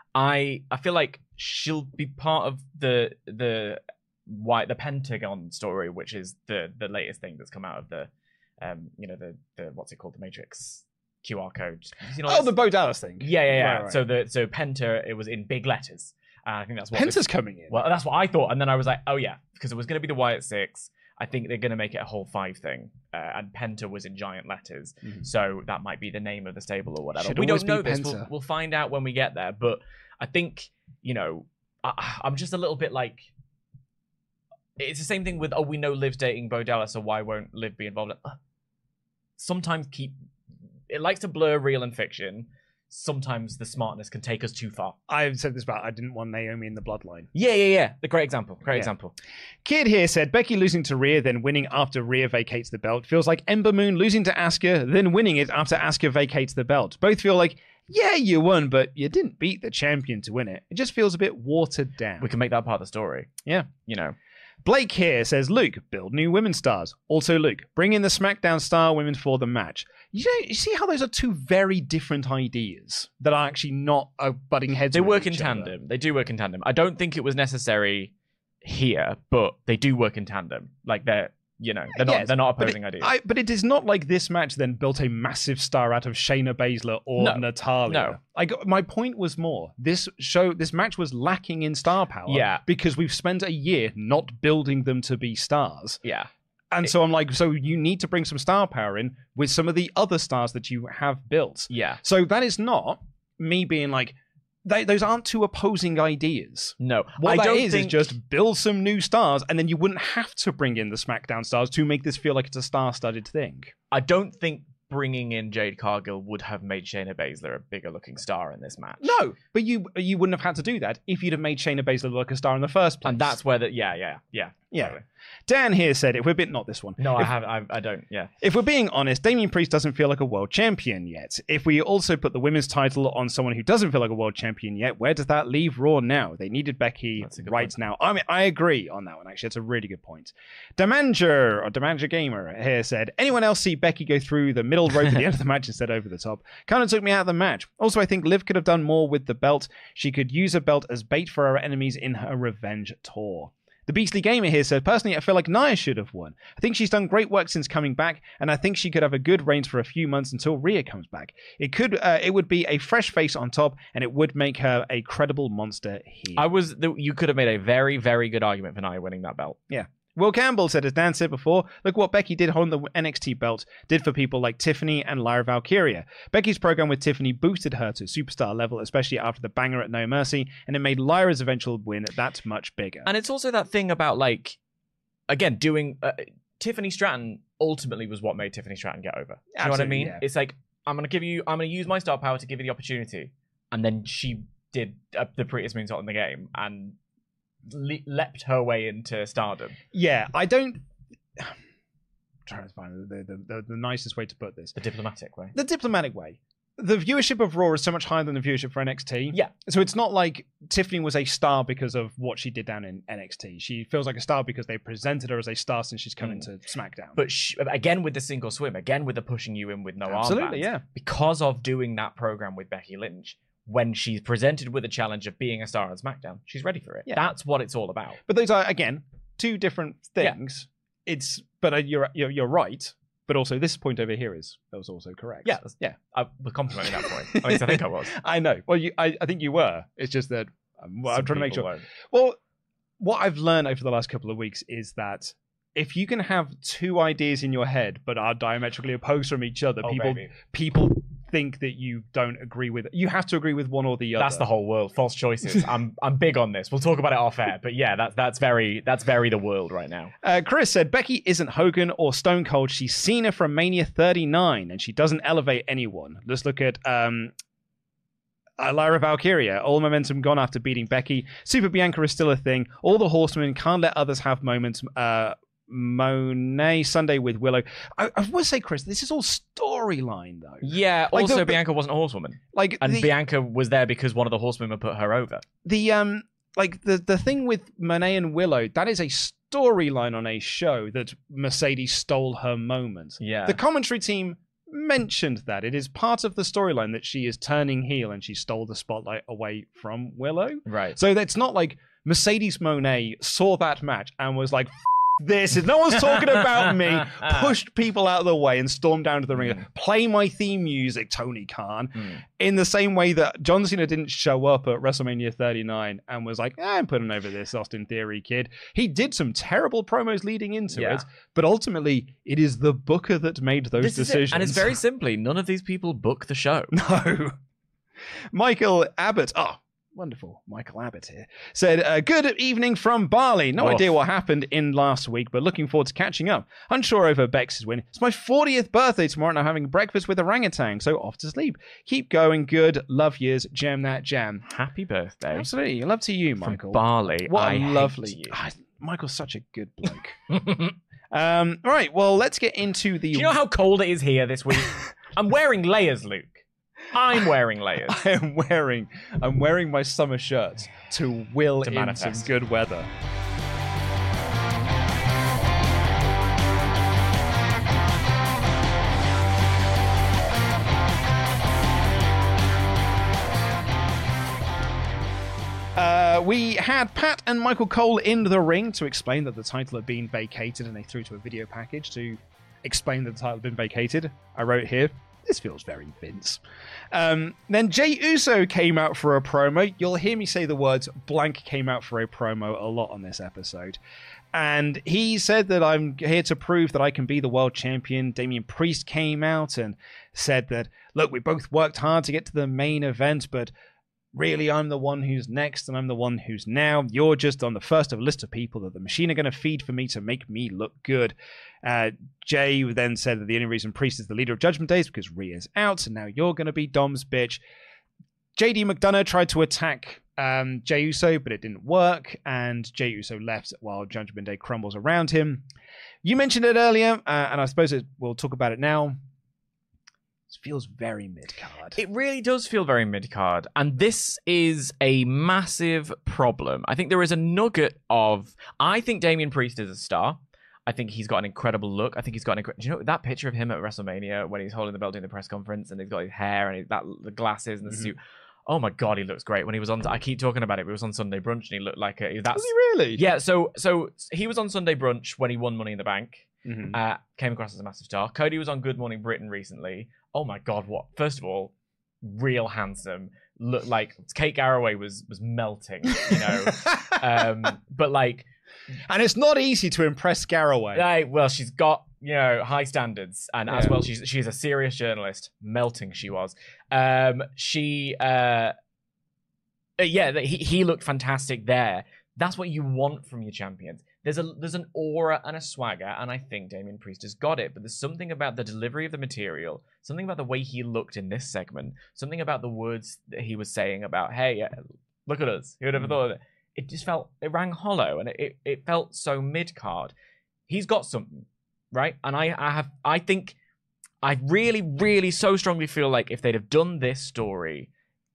I I feel like she'll be part of the the why the Pentagon story, which is the the latest thing that's come out of the um you know the the what's it called the Matrix Q R code. You know, oh, the Bo Dallas thing. yeah yeah yeah. Right, right. So the so Penta it was in big letters. And I think that's what Penta's this- coming in. Well, that's what I thought, and then I was like, oh yeah, because it was going to be the Wyatt Six. I think they're going to make it a whole five thing, uh, and Penta was in giant letters, Mhm. so that might be the name of the stable or whatever. Should we always don't know be this. Penta. We'll, we'll find out when we get there. But I think you know, I, I'm just a little bit like. It's the same thing with oh, we know Liv's dating Bo Dallas, so why won't Liv be involved? Uh, sometimes keep it likes to blur real and fiction. Sometimes the smartness can take us too far. I've said this about I didn't want Naomi in the bloodline. Yeah, yeah, yeah. The great example. Great Yeah. example. Kid here said Becky losing to Rhea, then winning after Rhea vacates the belt feels like Ember Moon losing to Asuka, then winning it after Asuka vacates the belt. Both feel like, yeah, you won, but you didn't beat the champion to win it. It just feels a bit watered down. We can make that part of the story. Yeah. You know. Blake here says, Luke, build new women's stars. Also, Luke, bring in the SmackDown star women for the match. You know, you see how those are two very different ideas that are actually not uh, butting heads. They with work in each other. tandem. They do work in tandem. I don't think it was necessary here, but they do work in tandem. Like they're, you know, they're not Yes, they're not but opposing it, ideas. I, but it is not like this match then built a massive star out of Shayna Baszler or No, Natalya. no. Like my point was more this show, this match was lacking in star power. Yeah. because we've spent a year not building them to be stars. Yeah. And so I'm like, so you need to bring some star power in with some of the other stars that you have built. Yeah. So that is not me being like, they, those aren't two opposing ideas. No. What I that don't is think... is just build some new stars, and then you wouldn't have to bring in the SmackDown stars to make this feel like it's a star-studded thing. I don't think bringing in Jade Cargill would have made Shayna Baszler a bigger looking star in this match. No, but you you wouldn't have had to do that if you'd have made Shayna Baszler look a star in the first place. And that's where the yeah yeah yeah yeah. Totally. Dan here said, if we're bit not this one. No, if, I have I, I don't. Yeah. If we're being honest, Damian Priest doesn't feel like a world champion yet. If we also put the women's title on someone who doesn't feel like a world champion yet, where does that leave Raw now? They needed Becky right point. now. I mean, I agree on that one. Actually, it's a really good point. Demanger or Demanger Gamer here said, anyone else see Becky go through the middle rope at the end of the match instead over the top? Kind of took me out of the match. Also, I think Liv could have done more with the belt. She could use a belt as bait for her enemies in her revenge tour. The Beastly Gamer here said, personally, I feel like Nia should have won. I think she's done great work since coming back, and I think she could have a good reign for a few months until Rhea comes back. It could, uh, it would be a fresh face on top, and it would make her a credible monster heel. I was. You could have made a very, very good argument for Nia winning that belt. Yeah. Will Campbell said, as Dan said before, look what Becky did on the N X T belt did for people like Tiffany and Lyra Valkyria. Becky's program with Tiffany boosted her to superstar level, especially after the banger at No Mercy, and it made Lyra's eventual win that much bigger. And it's also that thing about, like, again, doing... Uh, Tiffany Stratton ultimately was what made Tiffany Stratton get over. Do you know what I mean? Yeah. It's like, I'm going to give you... I'm going to use my star power to give you the opportunity. And then she did uh, the prettiest moonsault in the game, and... Le- leapt her way into stardom. Yeah, I don't... I'm trying to find the, the, the, the nicest way to put this. The diplomatic way. The diplomatic way. The viewership of Raw is so much higher than the viewership for N X T. Yeah. So it's not like Tiffany was a star because of what she did down in N X T. She feels like a star because they presented her as a star since she's come mm. into SmackDown. But she, again with the single swim, again with the pushing you in with no armbands. Absolutely, yeah. Because of doing that program with Becky Lynch, when she's presented with a challenge of being a star on SmackDown, she's ready for it. Yeah. That's what it's all about. But those are, again, two different things. Yeah. It's, but uh, you're, you're you're right. But also, this point over here is that was also correct. Yeah, yeah. I was complimenting that point. At least I think I was. I know. Well, you, I, I think you were. It's just that um, well, I'm trying to make sure. Won't. Well, what I've learned over the last couple of weeks is that if you can have two ideas in your head but are diametrically opposed from each other, oh, people baby. people think that you don't agree with it. You have to agree with one or the other. That's the whole world. False choices. I'm I'm big on this. We'll talk about it off air. But yeah, that's that's very that's very the world right now. Uh, Chris said Becky isn't Hogan or Stone Cold. She's Cena from Mania thirty-nine, and she doesn't elevate anyone. Let's look at um, uh, Lyra Valkyria. All momentum gone after beating Becky. Super Bianca is still a thing. All the Horsemen can't let others have moments. Uh, Monet Sunday with Willow. I, I would say, Chris, this is all storyline though. Yeah. Like also, the, Bianca wasn't a horsewoman. Like, and the, Bianca was there because one of the horsewomen put her over. The um, like the the thing with Monet and Willow, that is a storyline on a show that Mercedes stole her moment. Yeah. The commentary team mentioned that it is part of the storyline that she is turning heel and she stole the spotlight away from Willow. Right. So that's not like Mercedes Monet saw that match and was like, this is no one's talking about me, pushed people out of the way and stormed down to the ring. Mm. Play my theme music, Tony Khan. Mm. In the same way that John Cena didn't show up at WrestleMania thirty-nine and was like, eh, I'm putting over this Austin Theory kid. He did some terrible promos leading into yeah. it, but ultimately it is the booker that made those this decisions. It. And it's very simply, none of these people book the show. No. Michael Abbott. Oh. Wonderful. Michael Abbott here said, uh, good evening from Bali. No oh. idea what happened in last week, but looking forward to catching up. Unsure over Bex's win. It's my fortieth birthday tomorrow and I'm having breakfast with orangutan, so off to sleep. Keep going. Good. Love years. Jam that jam. Happy birthday. Absolutely. Love to you, Michael. From Bali. What I a lovely. You. Oh, Michael's such a good bloke. um, all right. Well, let's get into the... Do you know how cold it is here this week? I'm wearing layers, Luke. I'm wearing layers. I am wearing I'm wearing my summer shirts to will to in manifest. some good weather. Uh, we had Pat and Michael Cole in the ring to explain that the title had been vacated, and they threw to a video package to explain that the title had been vacated. I wrote here, this feels very Vince. Um, then Jey Uso came out for a promo. You'll hear me say the words blank came out for a promo a lot on this episode. And he said that I'm here to prove that I can be the world champion. Damian Priest came out and said that, look, we both worked hard to get to the main event, but really I'm the one who's next and I'm the one who's now. You're just on the first of a list of people that the machine are going to feed for me to make me look good. Uh, Jay then said that the only reason Priest is the leader of Judgment Day is because Rhea's out, and now you're going to be Dom's bitch. J D McDonough tried to attack um, Jey Uso, but it didn't work, and Jey Uso left while Judgment Day crumbles around him. You mentioned it earlier, uh, and I suppose it, we'll talk about it now. It feels very mid-card. It really does feel very mid-card, and this is a massive problem. I think there is a nugget of... I think Damian Priest is a star. I think he's got an incredible look. I think he's got an... Incre- Do you know that picture of him at WrestleMania when he's holding the belt during the press conference and he's got his hair and his, that the glasses and the mm-hmm. suit? Oh my God, he looks great. When he was on... I keep talking about it, but he was on Sunday Brunch and he looked like a... That's, was he really? Yeah, so so he was on Sunday Brunch when he won Money in the Bank. Mm-hmm. Uh, came across as a massive star. Cody was on Good Morning Britain recently. Oh my God, what? First of all, real handsome. Looked like Kate Garraway was was melting, you know. um, but like... And it's not easy to impress Garraway. Like, well, she's got, you know, high standards. And yeah. as well, she's she's a serious journalist. Melting she was. Um, she... Uh, yeah, he, he looked fantastic there. That's what you want from your champions. There's a there's an aura and a swagger, and I think Damian Priest has got it. But there's something about the delivery of the material, something about the way he looked in this segment, something about the words that he was saying about, hey, look at us. Who would have mm. thought of it? It just felt, it rang hollow, and it, it, it felt so mid-card. He's got something, right? And I, I have, I think, I really, really so strongly feel like if they'd have done this story,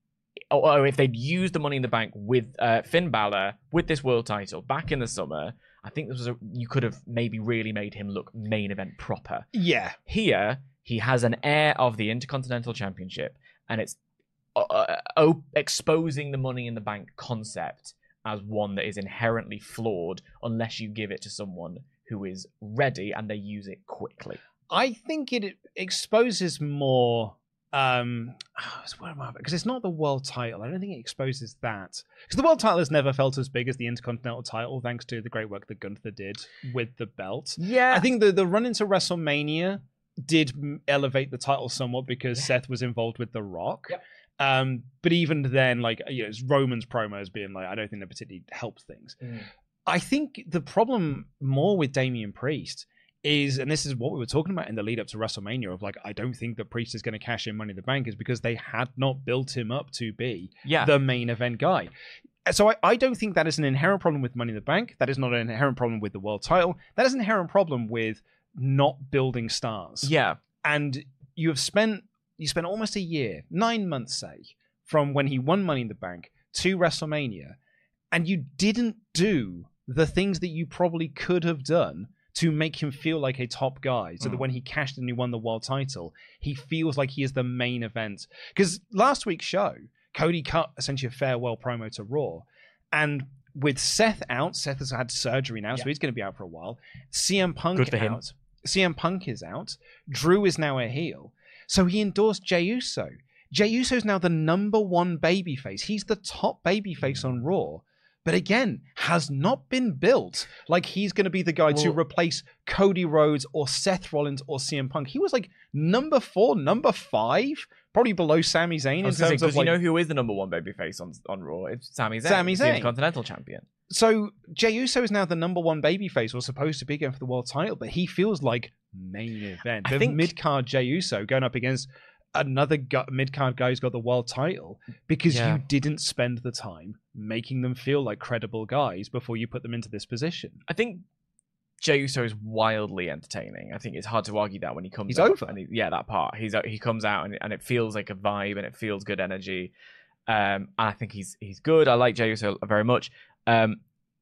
or if they'd used the Money in the Bank with uh, Finn Balor, with this world title back in the summer, I think this was a, you could have maybe really made him look main event proper. Yeah. Here, he has an air of the Intercontinental Championship, and it's uh, uh, exposing the Money in the Bank concept as one that is inherently flawed unless you give it to someone who is ready and they use it quickly. I think it exposes more... Um, because it's not the world title. I don't think it exposes that. Because the world title has never felt as big as the Intercontinental title, thanks to the great work that Gunther did with the belt. Yeah. I think the, the run into WrestleMania did elevate the title somewhat because yeah. Seth was involved with The Rock. Yep. Um, but even then, like, you know, Roman's promos being like, I don't think that particularly helped things. Mm. I think the problem more with Damian Priest is, and this is what we were talking about in the lead up to WrestleMania, of like, I don't think the Priest is going to cash in Money in the Bank, is because they had not built him up to be yeah. the main event guy. So I, I don't think that is an inherent problem with Money in the Bank. That is not an inherent problem with the world title. That is an inherent problem with not building stars. Yeah. And you have spent, you spent almost a year, nine months, say, from when he won Money in the Bank to WrestleMania, and you didn't do the things that you probably could have done to make him feel like a top guy, so mm. that when he cashed and he won the world title, he feels like he is the main event. Because last week's show, Cody cut essentially a farewell promo to Raw, and with Seth out, Seth has had surgery now, yeah. so he's going to be out for a while. C M Punk Good for out. Him. C M Punk is out. Drew is now a heel. So he endorsed Jey Uso. Jey Uso is now the number one babyface. He's the top babyface on Raw. But again, has not been built like he's going to be the guy well, to replace Cody Rhodes or Seth Rollins or C M Punk. He was like number four, number five, probably below Sami Zayn. In terms say, of like, you know who is the number one babyface on on Raw? It's Sami Zayn, Sami Zayn, the Continental Champion. So Jey Uso is now the number one babyface, or supposed to be going for the world title, but he feels like main event. I the think mid card Jey Uso going up against another gu- mid-card guy who's got the world title because yeah. you didn't spend the time making them feel like credible guys before you put them into this position. I think Jey Uso is wildly entertaining. I think it's hard to argue that when he comes He's out. over. And he, yeah, that part. He's He comes out and, and it feels like a vibe and it feels good energy. Um, I think he's he's good. I like Jey Uso very much. Um,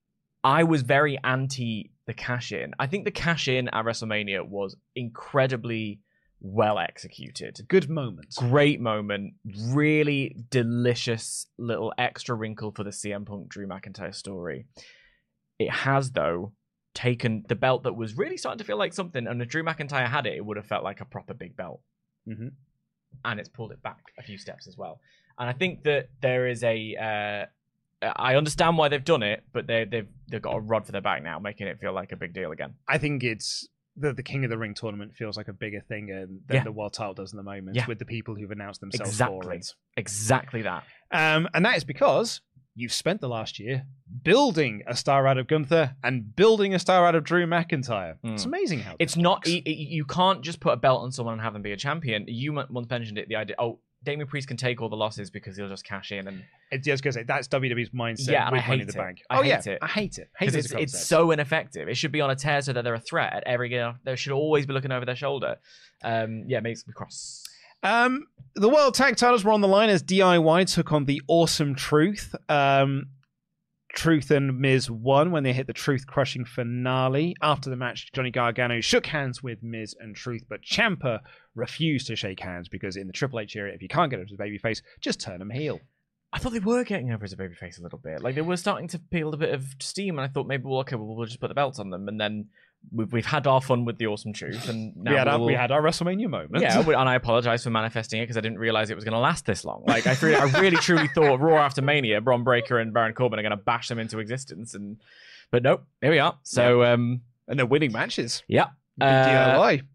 I was very anti the cash-in. I think the cash-in at WrestleMania was incredibly well executed. Good moment. Great moment. Really delicious little extra wrinkle for the C M Punk Drew McIntyre story. It has, though, taken the belt that was really starting to feel like something, and if Drew McIntyre had it, it would have felt like a proper big belt. Mm-hmm. And it's pulled it back a few steps as well. And I think that there is a... Uh, I understand why they've done it, but they they've they've got a rod for their back now, making it feel like a big deal again. I think it's the the King of the Ring tournament feels like a bigger thing than Yeah. the world title does in the moment Yeah. with the people who've announced themselves Exactly. for it. Exactly that. Um, and that is because you've spent the last year building a star out of Gunther and building a star out of Drew McIntyre. Mm. It's amazing how It's this not, works. y- y- you can't just put a belt on someone and have them be a champion. You m- once mentioned it, the idea, oh, Damian Priest can take all the losses because he'll just cash in. And It's just going to say that's W W E's mindset Yeah, and with I Money hate in the it. Bank. I oh hate yeah, it. I hate it. Hate because it it's, as a it's concept. so ineffective. It should be on a tear so that they're a threat at every game. They should always be looking over their shoulder. Um, yeah, it makes me cross. Um, the World Tag Titles were on the line as D I Y took on the Awesome Truth. Um, Truth and Miz won when they hit the Truth crushing finale. After the match, Johnny Gargano shook hands with Miz and Truth, but Ciampa refused to shake hands because in the Triple H era, if you can't get over as a babyface, just turn him heel. I thought they were getting over as a babyface a little bit. Like they were starting to build a bit of steam, and I thought maybe, well, okay, well, we'll just put the belts on them, and then we've, we've had our fun with the Awesome Truth, and now we, had our, we'll... we had our WrestleMania moment. Yeah, we- and I apologize for manifesting it because I didn't realize it was going to last this long. Like I, really, I really truly thought Raw after Mania, Braun Breaker and Baron Corbin are going to bash them into existence, and but nope, here we are. So um, and they're winning matches. yeah, Big D I Y. Uh,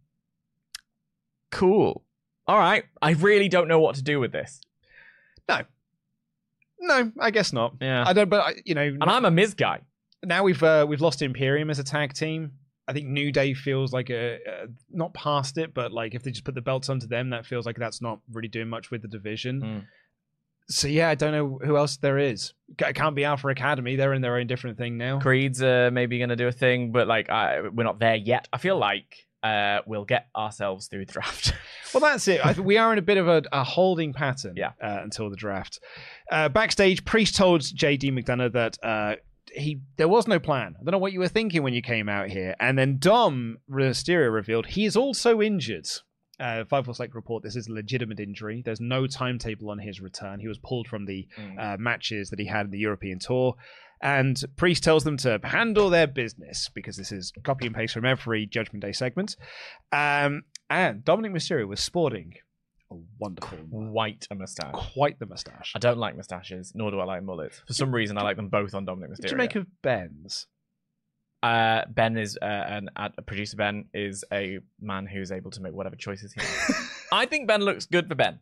cool. All right, I really don't know what to do with this. No. No, I guess not. Yeah. I don't, but, I, you know, And I'm a Miz guy. now we've uh, we've lost Imperium as a tag team. I think New Day feels like a, a not past it, but like if they just put the belts onto them, that feels like that's not really doing much with the division. Mm. So yeah, I don't know who else there is. It can't be Alpha Academy. They're in their own different thing now. Creed's uh, maybe going to do a thing, but like I, we're not there yet. I feel like uh, we'll get ourselves through the draft. Well, that's it. I think we are in a bit of a, a holding pattern Yeah. uh, until the draft. Uh, backstage, Priest told J D McDonough that uh, he there was no plan. I don't know what you were thinking when you came out here. And then Dom Mysterio revealed he is also injured. Uh, Fightful Select report this is a legitimate injury. There's no timetable on his return. He was pulled from the Mm. uh, matches that he had in the European tour. And Priest tells them to handle their business because this is copy and paste from every Judgment Day segment. Um, and Dominic Mysterio was sporting a wonderful, White a mustache. quite the mustache. I don't like mustaches, nor do I like mullets. For some reason, I like them both on Dominic Mysterio. What do you make of Ben's? Uh, Ben is uh, an ad, producer. Ben is a man who's able to make whatever choices he wants. I think Ben looks good for Ben.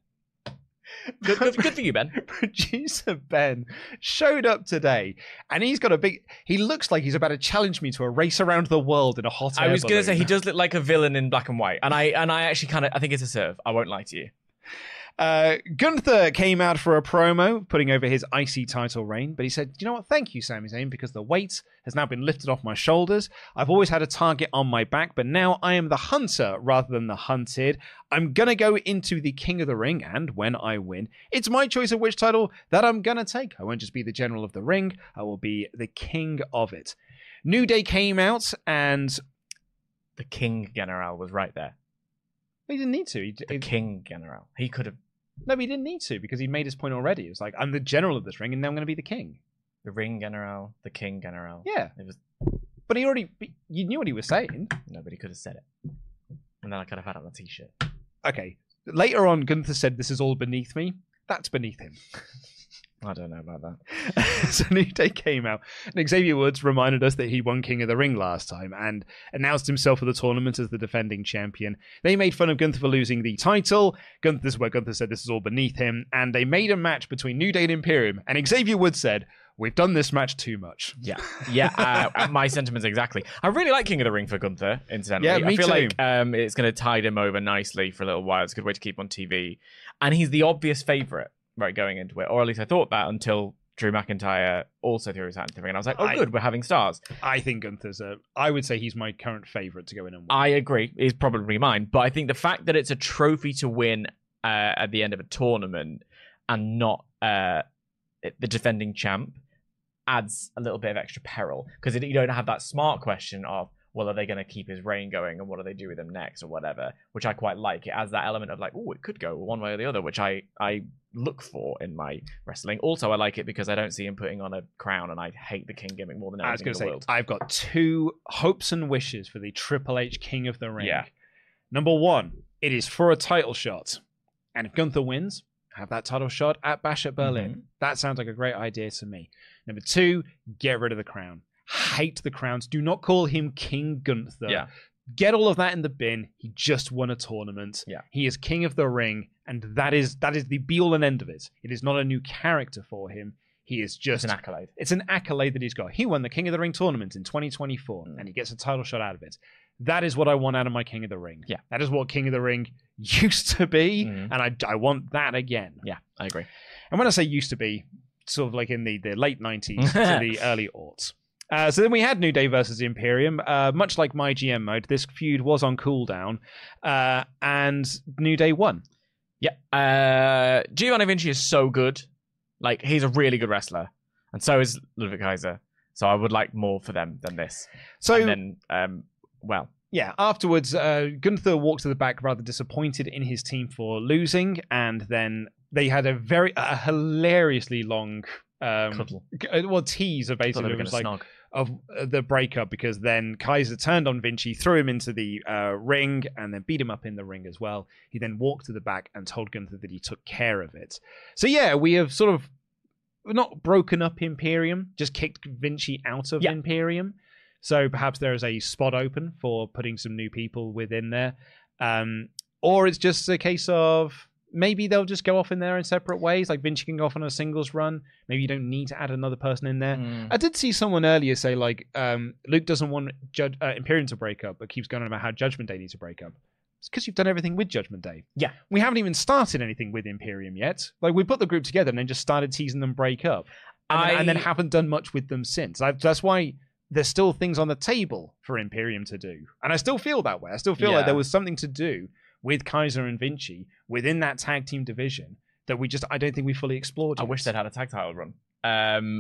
Good, good, good for you, Ben. Producer Ben showed up today, and he's got a big. He looks like he's about to challenge me to a race around the world in a hot air I was going to say balloon. he does look like a villain in black and white, and I and I actually kind of I think it's a serve. I won't lie to you. Uh, Gunther came out for a promo, putting over his I C title reign, but he said, you know what, thank you, Sami Zayn, because the weight has now been lifted off my shoulders. I've always had a target on my back, but now I am the hunter rather than the hunted. I'm going to go into the King of the Ring, and when I win, it's my choice of which title that I'm going to take. I won't just be the General of the Ring, I will be the King of it. New Day came out, and The King General was right there. he didn't need to. He, The he- King General. He could have. no, he didn't need to, because he made his point already. It was like, I'm the General of this ring, and now I'm going to be the King. The Ring General, the King General. Yeah. It was. But he already, you knew what he was saying. Nobody could have said it. And then I could have had it on a t-shirt. Okay. Later on, Gunther said, this is all beneath me. That's beneath him. I don't know about that. So New Day came out, and Xavier Woods reminded us that he won King of the Ring last time and announced himself for the tournament as the defending champion. They made fun of Gunther for losing the title. Gunther, this is where Gunther said this is all beneath him, and they made a match between New Day and Imperium, and Xavier Woods said, we've done this match too much. Yeah, yeah. Uh, my sentiments exactly. I really like King of the Ring for Gunther. Incidentally, Yeah, me I feel too. like um, it's going to tide him over nicely for a little while. It's a good way to keep on T V, and he's the obvious favorite, right, going into it, or at least I thought that until Drew McIntyre also threw his hat into the ring, and I was like, oh, I- good, we're having stars. I think Gunther's a, I would say he's my current favorite to go in and win. I agree. He's probably mine, but I think the fact that it's a trophy to win uh, at the end of a tournament and not uh, the defending champ adds a little bit of extra peril, because you don't have that smart question of, well, are they going to keep his reign going and what do they do with him next or whatever, which I quite like. It adds that element of like, oh, it could go one way or the other, which I, I look for in my wrestling. Also, I like it because I don't see him putting on a crown, and I hate the king gimmick more than I was anything going in to the say, world. I've got two hopes and wishes for the Triple H King of the Ring. Yeah. Number one, it is for a title shot. And if Gunther wins, have that title shot at Bash at Berlin. Mhm. That sounds like a great idea to me. Number two, get rid of the crown. Hate the crowns. Do not call him King Gunther. Yeah. Get all of that in the bin. He just won a tournament. Yeah. He is King of the Ring, and that is that is the be-all and end of it. It is not a new character for him. He is just... It's an accolade. It's an accolade that he's got. He won the King of the Ring tournament in twenty twenty-four, mm. and he gets a title shot out of it. That is what I want out of my King of the Ring. Yeah. That is what King of the Ring used to be, mm. and I, I want that again. Yeah, I agree. And when I say used to be, sort of like in the, the late nineties to the early aughts. Uh, so then we had New Day versus Imperium. Uh, much like my G M mode, this feud was on cooldown, uh, and New Day won. Yeah. Uh, Giovanni Vinci is so good. Like, he's a really good wrestler. And so is Ludwig Kaiser. So I would like more for them than this. So and then, um, well... Yeah, afterwards, uh, Gunther walked to the back rather disappointed in his team for losing, and then they had a very a hilariously long um, cuddle. Well, tease of basically it was like snog. of the breakup, because then Kaiser turned on Vinci, threw him into the uh, ring, and then beat him up in the ring as well. He then walked to the back and told Gunther that he took care of it. So yeah, we have sort of not broken up Imperium, just kicked Vinci out of yeah. Imperium. So perhaps there is a spot open for putting some new people within there. Um, or it's just a case of maybe they'll just go off in there in separate ways. Like Vinci can go off on a singles run. Maybe you don't need to add another person in there. Mm. I did see someone earlier say, like, um, Luke doesn't want Jud- uh, Imperium to break up, but keeps going on about how Judgment Day needs to break up. It's because you've done everything with Judgment Day. Yeah. We haven't even started anything with Imperium yet. Like, we put the group together and then just started teasing them break up. And, I... then, and then haven't done much with them since. I, that's why... There's still things on the table for Imperium to do. And I still feel that way. I still feel yeah. like there was something to do with Kaiser and Vinci within that tag team division that we just, I don't think we fully explored. I yet. wish they'd had a tag title run. Um,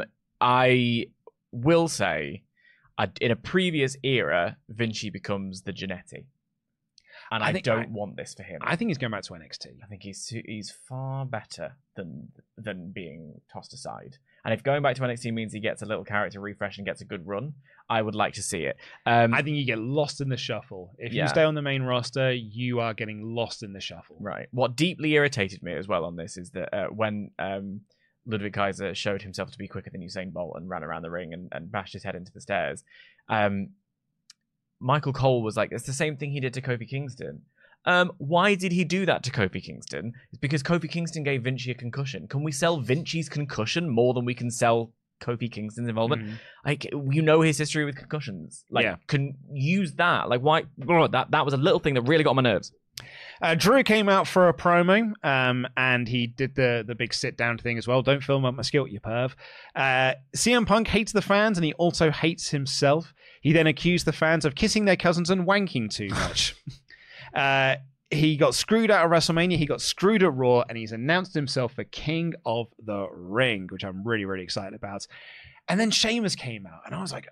I will say, I, in a previous era, Vinci becomes the Jannetty. And I, I don't I, want this for him. I think he's going back to N X T. I think he's he's far better than than being tossed aside. And if going back to N X T means he gets a little character refresh and gets a good run, I would like to see it. Um, I think you get lost in the shuffle. If yeah. you stay on the main roster, you are getting lost in the shuffle. Right. What deeply irritated me as well on this is that uh, when um, Ludwig Kaiser showed himself to be quicker than Usain Bolt and ran around the ring and, and bashed his head into the stairs, um, Michael Cole was like, it's the same thing he did to Kofi Kingston. Um, why did he do that to Kofi Kingston? It's because Kofi Kingston gave Vinci a concussion. Can we sell Vinci's concussion more than we can sell Kofi Kingston's involvement? Mm. Like, you know his history with concussions. Like, yeah. can use that. Like, why? Oh, that that was a little thing that really got on my nerves. Uh, Drew came out for a promo, um, and he did the the big sit down thing as well. Don't film up my skill, you perv. Uh, C M Punk hates the fans, and he also hates himself. He then accused the fans of kissing their cousins and wanking too much. uh, he got screwed out of WrestleMania. He got screwed at Raw, and he's announced himself for King of the Ring, which I'm really, really excited about. And then Sheamus came out, and I was like,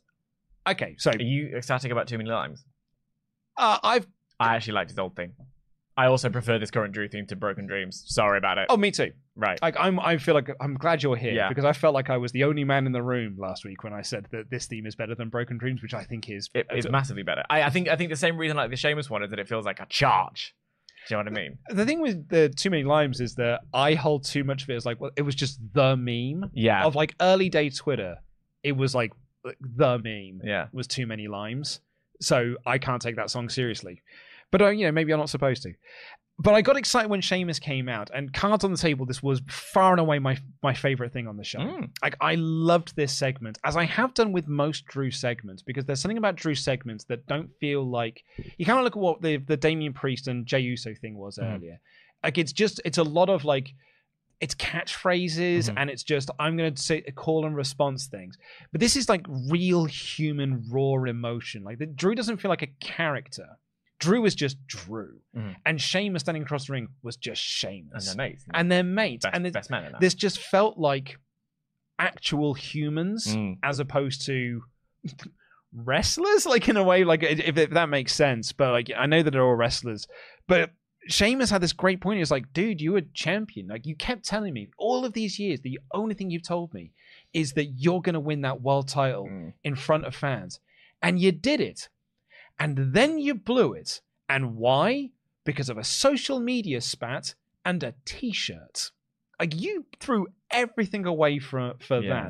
okay, so... Are you ecstatic about Too Many Limes? Uh, I've... I actually liked his old thing. I also prefer this current Drew theme to Broken Dreams. Sorry about it. Oh, me too. Right. Like, I'm, I feel like I'm glad you're here yeah. because I felt like I was the only man in the room last week when I said that this theme is better than Broken Dreams, which I think is it is massively better. I, I think I think the same reason like the Sheamus one is that it feels like a charge. Do you know what I mean? The thing with the Too Many Limes is that I hold too much of it as like, well, it was just the meme. Yeah. Of like early day Twitter, it was like the meme. Yeah. Was Too Many Limes. So I can't take that song seriously. But, uh, you know, maybe I'm not supposed to. But I got excited when Sheamus came out, and cards on the table, this was far and away my my favorite thing on the show. Mm. Like, I loved this segment, as I have done with most Drew segments, because there's something about Drew segments that don't feel like... You kind of look at what the, the Damian Priest and Jey Uso thing was mm. earlier. Like, it's just, it's a lot of, like, it's catchphrases, mm-hmm. and it's just, I'm going to say call and response things. But this is, like, real human, raw emotion. Like, the, Drew doesn't feel like a character. Drew is just Drew. Mm. And Sheamus standing across the ring was just Sheamus. And they're mates. And they're mates. Best, and it, best man in that. This just felt like actual humans mm. as opposed to wrestlers, like in a way, like if, if that makes sense. But like, I know that they're all wrestlers. But Sheamus had this great point. He was like, dude, you were champion. Like, you kept telling me all of these years, the only thing you've told me is that you're going to win that world title mm. in front of fans. And you did it. And then you blew it. And why? Because of a social media spat and a t-shirt. Like, you threw everything away for, for yeah. that.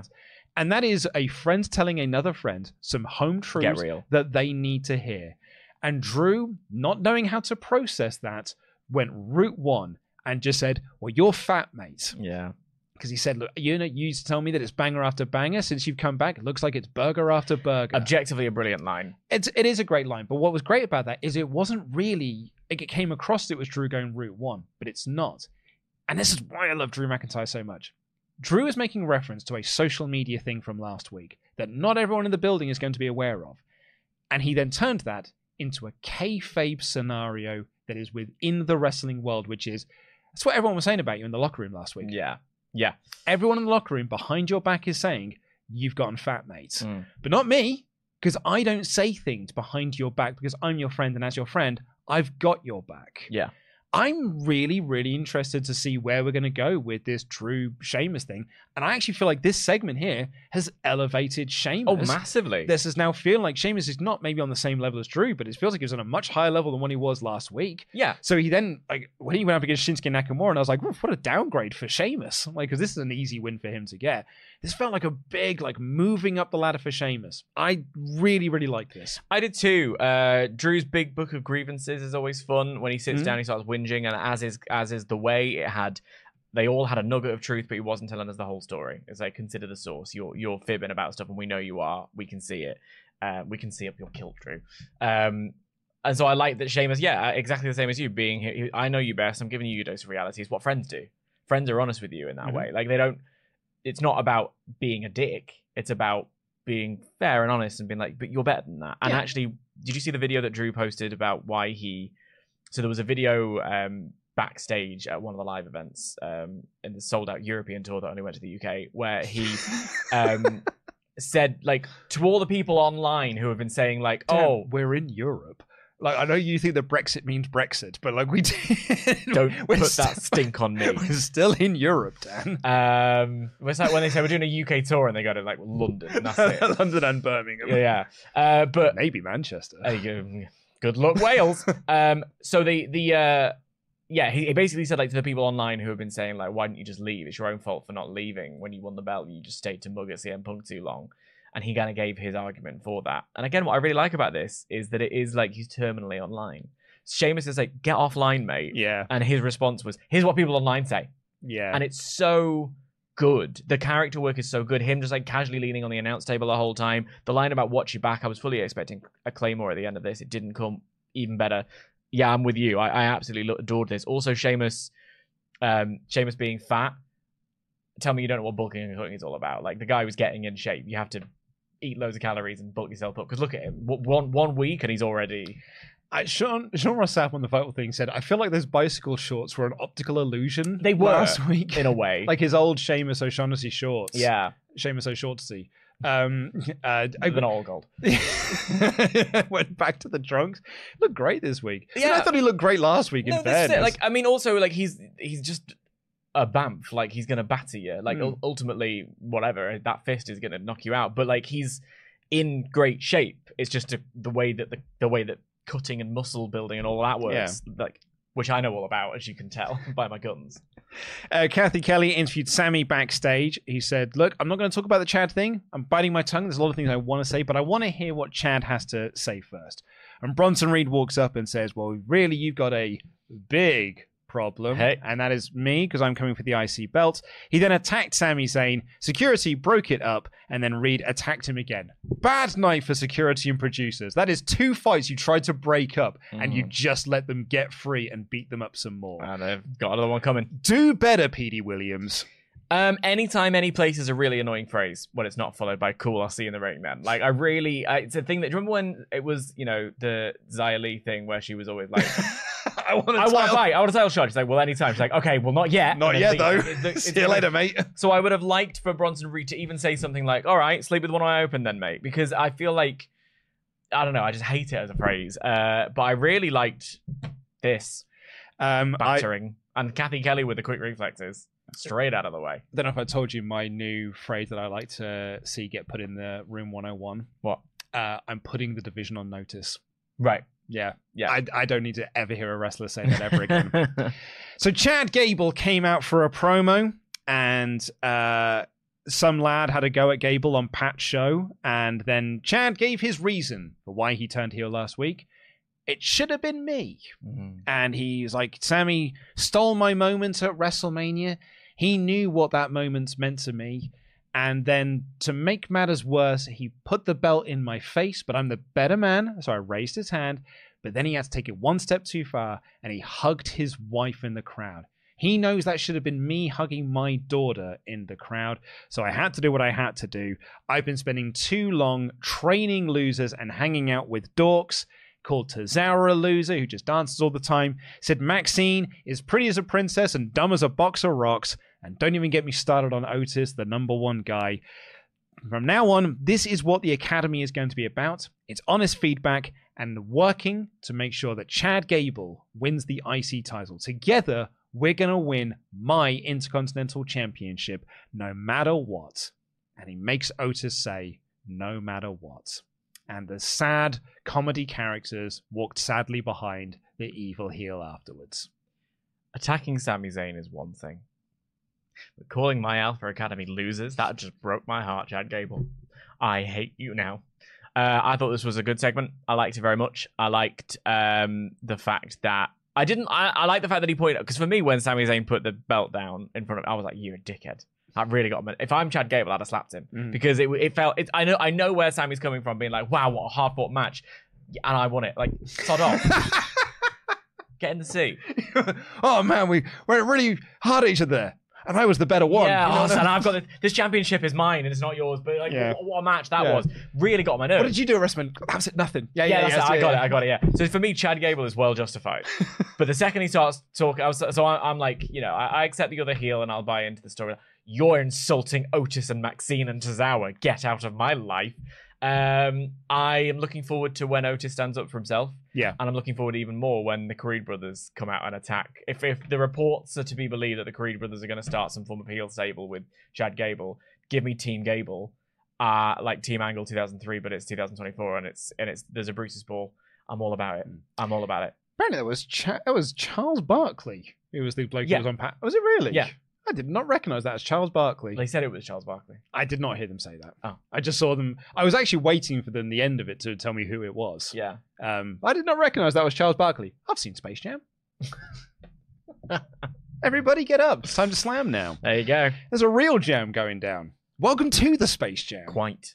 And that is a friend telling another friend some home truths real. that they need to hear. And Drew, not knowing how to process that, went route one and just said, well, you're fat, mate. Yeah. Because he said, look, you know, you used to tell me that it's banger after banger. Since you've come back, it looks like it's burger after burger. Objectively a brilliant line. It's, it is a great line. But what was great about that is it wasn't really, it came across it was Drew going route one, but it's not. And this is why I love Drew McIntyre so much. Drew is making reference to a social media thing from last week that not everyone in the building is going to be aware of. And he then turned that into a kayfabe scenario that is within the wrestling world, which is, that's what everyone was saying about you in the locker room last week. Yeah. Yeah. Everyone in the locker room behind your back is saying, you've gotten fat, mate. Mm. But not me, because I don't say things behind your back because I'm your friend, and as your friend, I've got your back. Yeah. I'm really, really interested to see where we're going to go with this Drew Sheamus thing. And I actually feel like this segment here has elevated Sheamus. Oh, massively. This is now feeling like Sheamus is not maybe on the same level as Drew, but it feels like he's on a much higher level than when he was last week. Yeah. So he then, like, when he went up against Shinsuke Nakamura, and I was like, what a downgrade for Sheamus. Like, because this is an easy win for him to get. This felt like a big, like, moving up the ladder for Sheamus. I really, really like this. I did too. Uh, Drew's big book of grievances is always fun. When he sits Mm-hmm. down, he starts whinging, and as is as is the way, it had. They all had a nugget of truth, but he wasn't telling us the whole story. It's like, consider the source. You're you're fibbing about stuff, and we know you are. We can see it. Uh, we can see up your kilt, Drew. Um, and so I like that Sheamus, yeah, exactly the same as you, being here. I know you best. I'm giving you your dose of reality. It's what friends do. Friends are honest with you in that Mm-hmm. way. Like, they don't. It's not about being a dick. It's about being fair and honest and being like, but you're better than that. And Yeah. actually, did you see the video that Drew posted about why he? So there was a video um, backstage at one of the live events um, in the sold out European tour that only went to the U K, where he um, said, like, to all the people online who have been saying, like, Dan, oh, we're in Europe. Like, I know you think that Brexit means Brexit, but like we did, don't we're put still, that stink on me. We're still in Europe, Dan. Um, it's like when they say we're doing a U K tour and they go to like London, and that's it. London and Birmingham. Yeah, yeah. Uh, but Maybe Manchester. there you go. Good luck, Wales. um, so the the uh, yeah, he, he basically said, like, to the people online who have been saying, like, why didn't you just leave? It's your own fault for not leaving when you won the belt. You just stayed to mug at C M Punk too long. And he kind of gave his argument for that. And again, what I really like about this is that it is like he's terminally online. Sheamus is like, get offline, mate. Yeah. And his response was, here's what people online say. Yeah. And it's so good. The character work is so good. Him just like casually leaning on the announce table the whole time. The line about watch your back, I was fully expecting a Claymore at the end of this. It didn't come. Even better. Yeah, I'm with you. I, I absolutely adored this. Also, Sheamus, um, Sheamus being fat. Tell me you don't know what bulking and cutting is all about. Like, the guy was getting in shape. You have to eat loads of calories and bulk yourself up. Because look at him. One one week and he's already... I, Sean, Sean Ross Sapp on the Vital Thing said, I feel like those bicycle shorts were an optical illusion. They were, last week. in a way. Like his old Sheamus O'Shaughnessy shorts. Yeah. Sheamus O'Shaughnessy. Um, uh, I Even all gold. went back to the trunks. Looked great this week. Yeah. I, I thought he looked great last week, in No, this is it. fairness. Like, I mean, also, like, he's he's just a bamf. Like, he's gonna batter you. Like, Mm. ul- ultimately, whatever, that fist is gonna knock you out. But like, he's in great shape. It's just a, the way that the the way that cutting and muscle building and all that works. Like, which I know all about, as you can tell by my guns. Uh, Kathy Kelly interviewed Sammy backstage. He said, look, I'm not going to talk about the Chad thing. I'm biting my tongue. There's a lot of things I want to say, but I want to hear what Chad has to say first. And Bronson Reed walks up and says, well, really, you've got a big problem. Hey. And that is me, because I'm coming for the I C belt. He then attacked Sammy, saying, security broke it up, and then Reed attacked him again. Bad night for security and producers. That is two fights you tried to break up, and you just let them get free and beat them up some more. And they've got another one coming. Do better, P D Williams. Um, anytime, any place is a really annoying phrase when it's not followed by "cool, I'll see you in the ring." Then, like, I really, I, it's a thing that. Remember when it was, you know, the Xia Li thing where she was always like, I want "I want to fight, I want a title shot." She's like, "Well, anytime." She's like, "Okay, well, not yet." Not And then yet, though. the- the- See you later, mate. So I would have liked for Bronson Reed to even say something like, "All right, sleep with one eye open, then, mate," because I feel like, I don't know, I just hate it as a phrase. Uh, but I really liked this Um, I battering and Kathy Kelly with the quick reflexes. Straight out of the way. don't know if I told you my new phrase that I like to see get put in the Room one oh one. What? Uh, I'm putting the division on notice. Right. Yeah. Yeah. I, I don't need to ever hear a wrestler say that ever again. So Chad Gable came out for a promo, and uh, some lad had a go at Gable on Pat's show, and then Chad gave his reason for why he turned heel last week. It should have been me. Mm-hmm. And he's like, Sammy stole my moment at WrestleMania. He knew what that moment meant to me. And then to make matters worse, he put the belt in my face, but I'm the better man. So I raised his hand, but then he had to take it one step too far, and he hugged his wife in the crowd. He knows that should have been me hugging my daughter in the crowd. So I had to do what I had to do. I've been spending too long training losers and hanging out with dorks. Called Tozawa a loser who just dances all the time. Said Maxine is pretty as a princess and dumb as a box of rocks. And don't even get me started on Otis, the number one guy. From now on, this is what the Academy is going to be about. It's honest feedback and working to make sure that Chad Gable wins the I C title. Together, we're going to win my Intercontinental Championship no matter what. And he makes Otis say, no matter what. And the sad comedy characters walked sadly behind the evil heel afterwards. Attacking Sami Zayn is one thing. But calling my Alpha Academy losers, that just broke my heart, Chad Gable. I hate you now. Uh, I thought this was a good segment. I liked it very much. I liked um, the fact that I didn't. I, I like the fact that he pointed because for me, when Sami Zayn put the belt down in front of, I was like, "You're a dickhead." That really got me. If I'm Chad Gable, I'd have slapped him mm. because it it felt. It, I know I know where Sammy's coming from, being like, "Wow, what a hard fought match," and I won it. Like, sod off. Get in the seat. Oh man, we went really hard at each other. And I was the better one. Yeah, you know oh, and I've got this, this championship is mine and it's not yours. But like, yeah. what, what a match that yeah. was! Really got on my nerves. What did you do at WrestleMania? That was it. Nothing. Yeah, yeah, yeah. yeah, I got yeah. it. I got it. Yeah. So for me, Chad Gable is well justified. But the second he starts talking, I was, so I, I'm like, you know, I, I accept the other heel and I'll buy into the story. You're insulting Otis and Maxine and Tozawa. Get out of my life. Um, I am looking forward to when Otis stands up for himself. Yeah. And I'm looking forward even more when the Creed brothers come out and attack. If if the reports are to be believed that the Creed brothers are going to start some form of heel stable with Chad Gable, give me Team Gable, uh, like Team Angle two thousand three, but it's two thousand twenty-four and it's and it's there's a Bruce's ball. I'm all about it. I'm all about it. Apparently, it was Ch- it was Charles Barkley who was the bloke yeah. who was on Pat. Was it really? Yeah. I did not recognize that as Charles Barkley. They said it was Charles Barkley. I did not hear them say that. Oh. I just saw them. I was actually waiting for them, the end of it, to tell me who it was. Yeah. Um, I did not recognize that was Charles Barkley. I've seen Space Jam. Everybody get up. It's time to slam now. There you go. There's a real jam going down. Welcome to the Space Jam. Quite.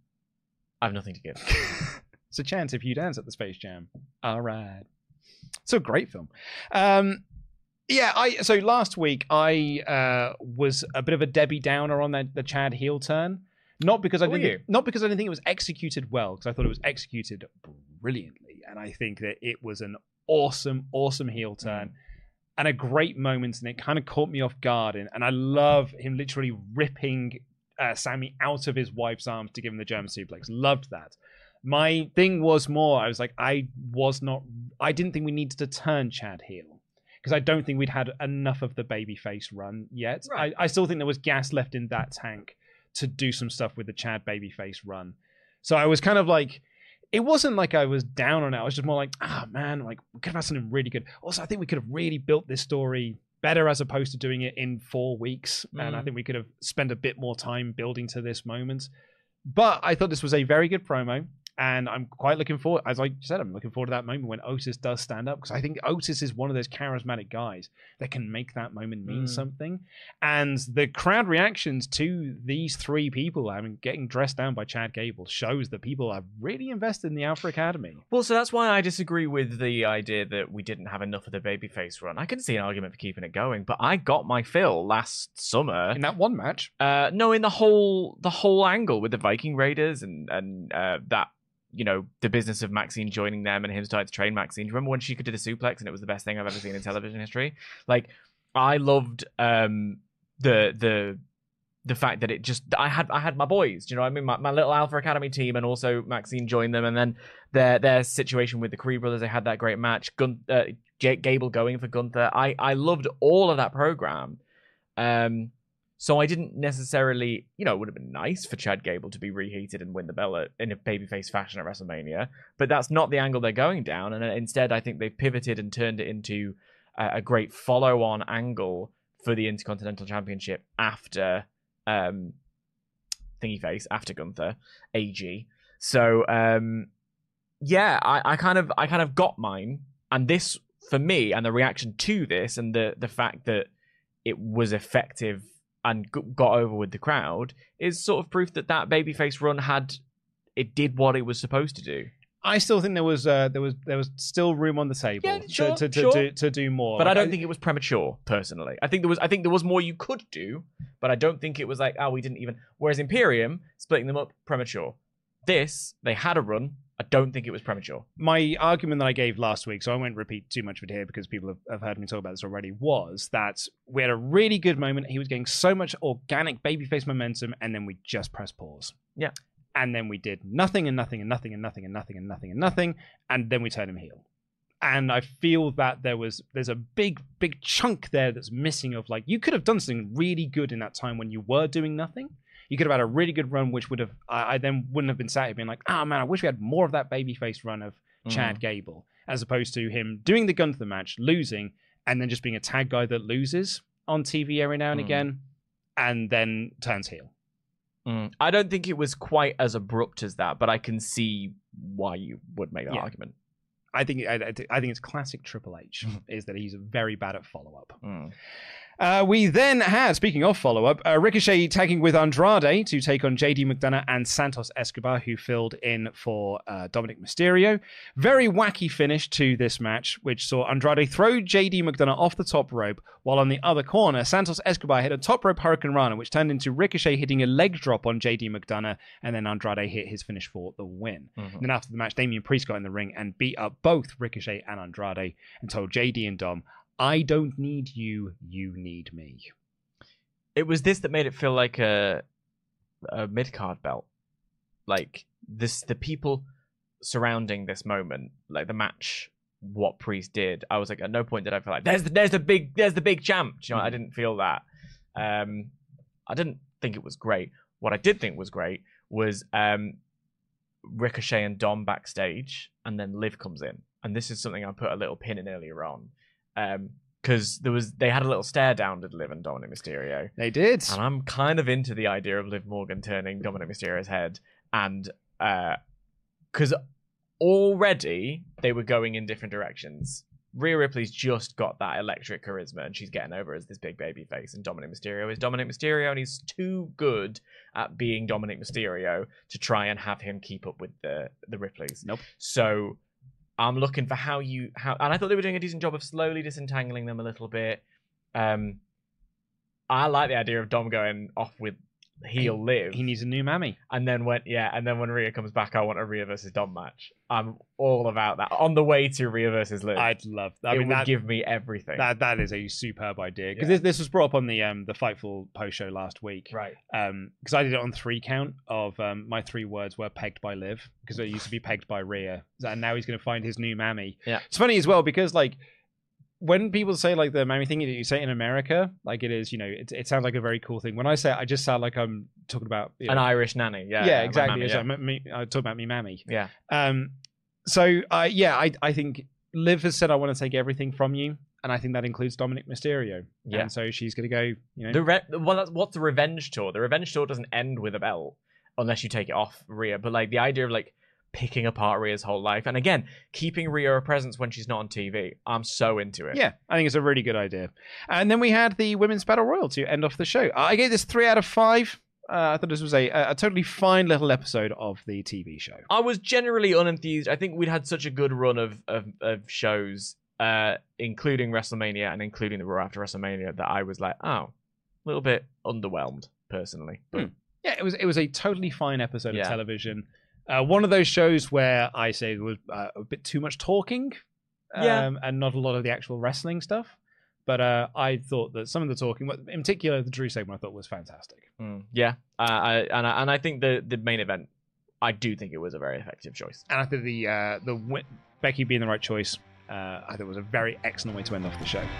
I have nothing to give. It's a chance if you dance at the Space Jam. All right. It's a great film. Um... Yeah, I so last week I uh, was a bit of a Debbie Downer on the, the Chad heel turn. Not because I didn't, you? not because I didn't think it was executed well, because I thought it was executed brilliantly, and I think that it was an awesome, awesome heel turn mm. and a great moment, and it kind of caught me off guard. And, and I love him literally ripping uh, Sammy out of his wife's arms to give him the German suplex. Loved that. My thing was more, I was like, I was not, I didn't think we needed to turn Chad heel. Because I don't think we'd had enough of the babyface run yet. Right. I, I still think there was gas left in that tank to do some stuff with the Chad babyface run. So I was kind of like, it wasn't like I was down on it. I was just more like, ah, oh, man, like we could have had something really good. Also, I think we could have really built this story better as opposed to doing it in four weeks. Mm. And I think we could have spent a bit more time building to this moment. But I thought this was a very good promo. And I'm quite looking forward, as I said, I'm looking forward to that moment when Otis does stand up, because I think Otis is one of those charismatic guys that can make that moment mean mm. something. And the crowd reactions to these three people, I mean, getting dressed down by Chad Gable, shows that people are really invested in the Alpha Academy. Well, so that's why I disagree with the idea that we didn't have enough of the babyface run. I can see an argument for keeping it going, but I got my fill last summer in that one match. Uh, no, in the whole the whole angle with the Viking Raiders and and uh, that. You know, the business of Maxine joining them and him starting to train Maxine. Do you remember when she could do the suplex and it was the best thing I've ever seen in television history? Like, I loved um, the the the fact that it just I had I had my boys. Do you know what I mean? My, my little Alpha Academy team, and also Maxine joined them, and then their their situation with the Creed brothers. They had that great match. Gun, uh, Jake Gable going for Gunther. I I loved all of that program. Um. So I didn't necessarily, you know, it would have been nice for Chad Gable to be reheated and win the belt in a babyface fashion at WrestleMania, but that's not the angle they're going down. And instead, I think they've pivoted and turned it into a, a great follow-on angle for the Intercontinental Championship after um, thingy face after Gunther, A G. So um, yeah, I, I kind of I kind of got mine, and this for me and the reaction to this and the the fact that it was effective and got over with the crowd is sort of proof that that babyface run had it did what it was supposed to do. I still think there was uh, there was there was still room on the table yeah, sure, to, to, sure. to, to, to do more. But like, I don't I, think it was premature, personally. I think there was I think there was more you could do, but I don't think it was like, oh, we didn't even. Whereas Imperium, splitting them up, premature. This, they had a run. I don't think it was premature. My argument that I gave last week, so I won't repeat too much of it here because people have, have heard me talk about this already, was that we had a really good moment. He was getting so much organic babyface momentum, and then we just pressed pause. Yeah. And then we did nothing and nothing and nothing and nothing and nothing and nothing and nothing, and then we turned him heel. And I feel that there was there's a big, big chunk there that's missing of like, you could have done something really good in that time when you were doing nothing. You could have had a really good run, which would have, I, I then wouldn't have been sat here being like, oh man, I wish we had more of that babyface run of Chad mm. Gable, as opposed to him doing the Gunther match, losing, and then just being a tag guy that loses on T V every now and mm. again, and then turns heel. Mm. I don't think it was quite as abrupt as that, but I can see why you would make that yeah. argument. I think I, I think it's classic Triple H is that he's very bad at follow-up. Mm. Uh, we then had, speaking of follow-up, uh, Ricochet tagging with Andrade to take on J D McDonough and Santos Escobar, who filled in for uh, Dominic Mysterio. Very wacky finish to this match, which saw Andrade throw J D McDonough off the top rope, while on the other corner, Santos Escobar hit a top rope Hurricane Rana, which turned into Ricochet hitting a leg drop on J D McDonough, and then Andrade hit his finish for the win. Mm-hmm. Then after the match, Damian Priest got in the ring and beat up both Ricochet and Andrade and told J D and Dom, I don't need you, you need me. It was this that made it feel like a a mid-card belt. Like, this, the people surrounding this moment, like the match, what Priest did, I was like, at no point did I feel like, there's the, there's the big there's the big champ. You know, I didn't feel that. Um, I didn't think it was great. What I did think was great was um, Ricochet and Dom backstage, and then Liv comes in. And this is something I put a little pin in earlier on. Um, because there was they had a little stare down with Liv and Dominic Mysterio. They did, and I'm kind of into the idea of Liv Morgan turning Dominic Mysterio's head, and uh, because already they were going in different directions. Rhea Ripley's just got that electric charisma, and she's getting over as this big baby face, and Dominic Mysterio is Dominic Mysterio, and he's too good at being Dominic Mysterio to try and have him keep up with the the Ripleys. Nope. So I'm looking for how you how, and I thought they were doing a decent job of slowly disentangling them a little bit. Um, I like the idea of Dom going off with heel he, Liv. He needs a new mammy, and then when yeah, and then when Rhea comes back, I want a Rhea versus Dom match. I'm all about that. On the way to Rhea versus Liv, I'd love that. I it mean, would that, give me everything. That that is a superb idea because Yeah. this, this was brought up on the um the Fightful post show last week, right? Um, because I did it on three count of um my three words were pegged by Liv because it used to be pegged by Rhea, and now he's going to find his new mammy. Yeah, it's funny as well because like, when people say like the mammy thing, you say it in America, like it is, you know, it, it sounds like a very cool thing. When I say it, I just sound like I'm talking about you know, an Irish nanny. Yeah, yeah, exactly. Mammy, yeah. yeah. Me, I talk about me mammy. Yeah. Um. So, uh, yeah, I I think Liv has said I want to take everything from you, and I think that includes Dominic Mysterio. Yeah. And so she's going to go. You know, the re- well, that's what's the revenge tour? The revenge tour doesn't end with a belt unless you take it off Rhea. But like the idea of like picking apart Rhea's whole life, and again, keeping Rhea a presence when she's not on T V. I'm so into it. Yeah, I think it's a really good idea. And then we had the Women's Battle Royal to end off the show. I gave this three out of five. Uh, I thought this was a, a totally fine little episode of the T V show. I was generally unenthused. I think we'd had such a good run of of, of shows, uh, including WrestleMania and including the Raw after WrestleMania, that I was like, oh, a little bit underwhelmed, personally. But hmm. Yeah, it was it was a totally fine episode Yeah. of television. Uh, one of those shows where I say there was uh, a bit too much talking, um, Yeah. and not a lot of the actual wrestling stuff. But uh, I thought that some of the talking, in particular the Drew segment, I thought was fantastic. Mm, yeah, uh, I, and I, and I think the the main event, I do think it was a very effective choice. And I think the uh, the w- Becky being the right choice, uh, I thought was a very excellent way to end off the show.